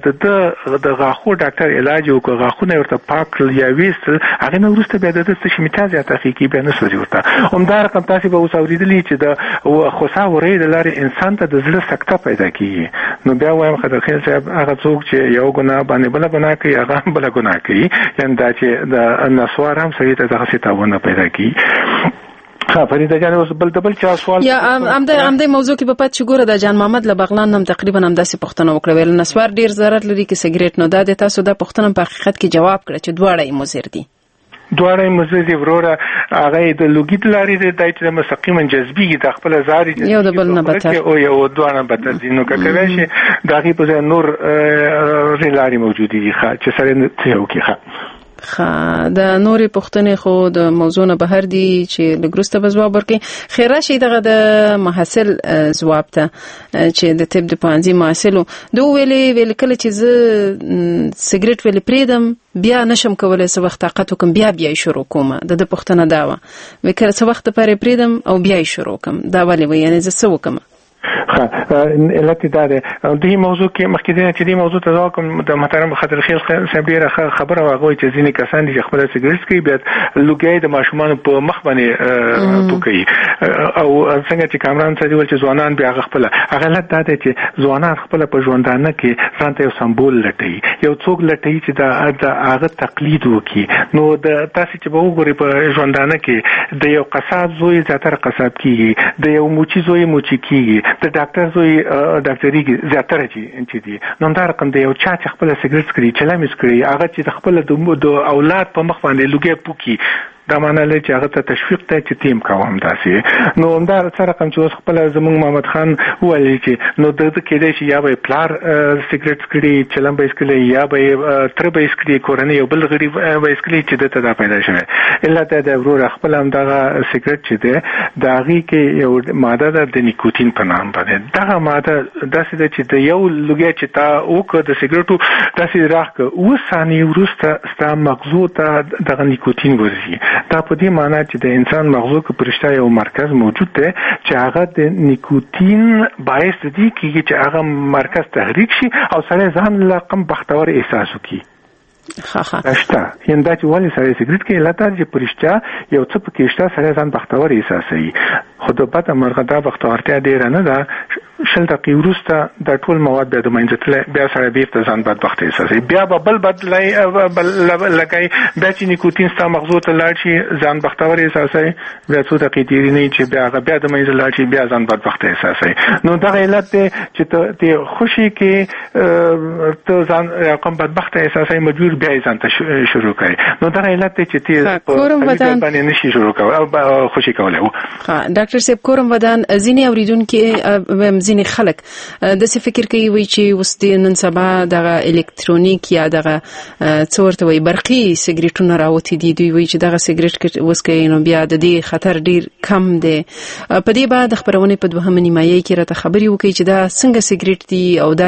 د غاښو ډاکټر علاج وکړ غاښونه ورته پاک یا ویستل هغه نو ورسته بیا د تشو میتازو تحقیقي بیا نه سوځي ورته همدا رقم تاسو به اوس اوریدلی چې د خصا وری د لارې انسان ته د زړه سکته پیدا کیږي نو بیا وایم خدای صاحب هغه څوک چې یو ګناه باندې بل ګناه کوي هغه بل ګناه کوي یعنی دا چې د نسوار هم سړی ته دغه ستاونه پیدا کیږي فریده جان اوس بل چا سوال یا امده موضوع کې په پات شګوره د جان محمد لبغلان هم تقریبا هم داسې پښتنه وکړه ویل نسوار ډیر ضرر لري کې سیګریټ نو د تاسو د پښتنه په حقیقت کې جواب کړ چې دواړه یې مضر دي دواره مزدي وروره هغه د لوګیت لاري د دایته مستقیما جذبي د خپل زاري یو د بل نه بتر او یو دوانه بتر دي نو کله شي دغه په نور ریلاري موجودي دي چې سره ته یو کې د نورې پښتنې خو د موضوع نه بهر دي چې لګروسته به ځواب ورکړي خیره شي دغه د محصل ځواب ته چې د طب د پانځي محصلو دوه ویل کله چې زه سیګریټ ویل پریدم بیا نشم کولای څه وخت طاقت وکم بیا شروع کوم د پښتنه داوا وکړه څه وخت پرې پریدم او بیا شروع کوم دا ولې وای یعنی زه څه وکم علت دا ده دې موضوع کې مخکې چې دې موضوع ته ځواب د محترم خضر خیل صاحب ډیره خبره واغوي چې ځینې کسان چې خپل سګریټ کوي بیا لوګي د ماشومان په مخ باندې پوکي او څنګه چې کامران څه دی چې ځوانان بیا خپل غلط دا ده چې ځوانان خپل په ژوندانه کې ځان ته یو سمبول لټي یو څوک لټي چې دا هغه تقلید وکي نو د تاسو چې به وګورئ په ژوندانه کې د یو قصاب زوی زیاتره قصاب کیږي د یو موچي زوی موچي کیږي د ډاکټر زوی ډاکټري زیاتره چې دي نو دا رقم دی یو چا چې خپل سګریټ کړی چلامس کړی هغه چې خپل د اولاد په مخ باندې لوګي پوکي دا معنی لري چې هغه ته تشویق ته چې تیم کوم داسې نو دا سره کوم چې خپل زمونږ محمد خان وایي چې نو د کې دی چې یا به پلار سګریټ کړي چلم به اسکلي یا به تر به اسکلي کورنۍ یو بل غریب به اسکلي چې دته دا پیدا شوه الا د ورور خپل هم دا سګریټ چې دی دا غي کې یو ماده د نیکوتین په نام باندې دا ماده داسې ده چې د یو لوګي چې تا او د سګریټو داسې راخ او ثاني ورسته ستا مغزو ته د نیکوتین ورزي دا په دې معنی چې د انسان مغزو کې پرشته یو مرکز موجود دی چې هغه د نیکوتین باعث دی چې هغه مرکز تحریک شي او سره ځان لقم بختور احساس وکړي اشتا یندا چې ولی سره سګریټ کې لته چې پرشته یو څه پکې شته سره ځان بختور احساسوي خود په پته مرغه دا بختورتیا ډیر نه ده شل دقیقې وروسته د ټول مواد بیا د منځتل بیا سره بیرته ځان بدبخت احساسوي بیا بل بدلای لګای بیا چې نیکوتین ستا مغزو ته لاړ شي ځان بختور احساسوي بیا څو دقیقې تیری نه چې بیا د منځ لاړ شي بیا ځان بدبخت احساسوي نو دا علت دی چې ته خوشي کې ته ځان کوم بدبخت احساسوي مجبور بیا ځان ته شروع کړي نو دا علت دی چې ته کورم ودان باندې نشي شروع کول او خوشي کولای ډاکټر صاحب کورم ودان ځینې اوریدونکو ځینې خلک د څه فکر کوي وي چې اوس د نن سبا د الکترونیک یا د څورته وي برقي سګریټونه راوتی دي دوی وي چې دغه سګریټ اوس کوي نو بیا د دې خطر ډیر کم دی په دې بعد خبرونه په دوهمه نیمایي کې راته خبري وکړي چې دا څنګه سګریټ دي او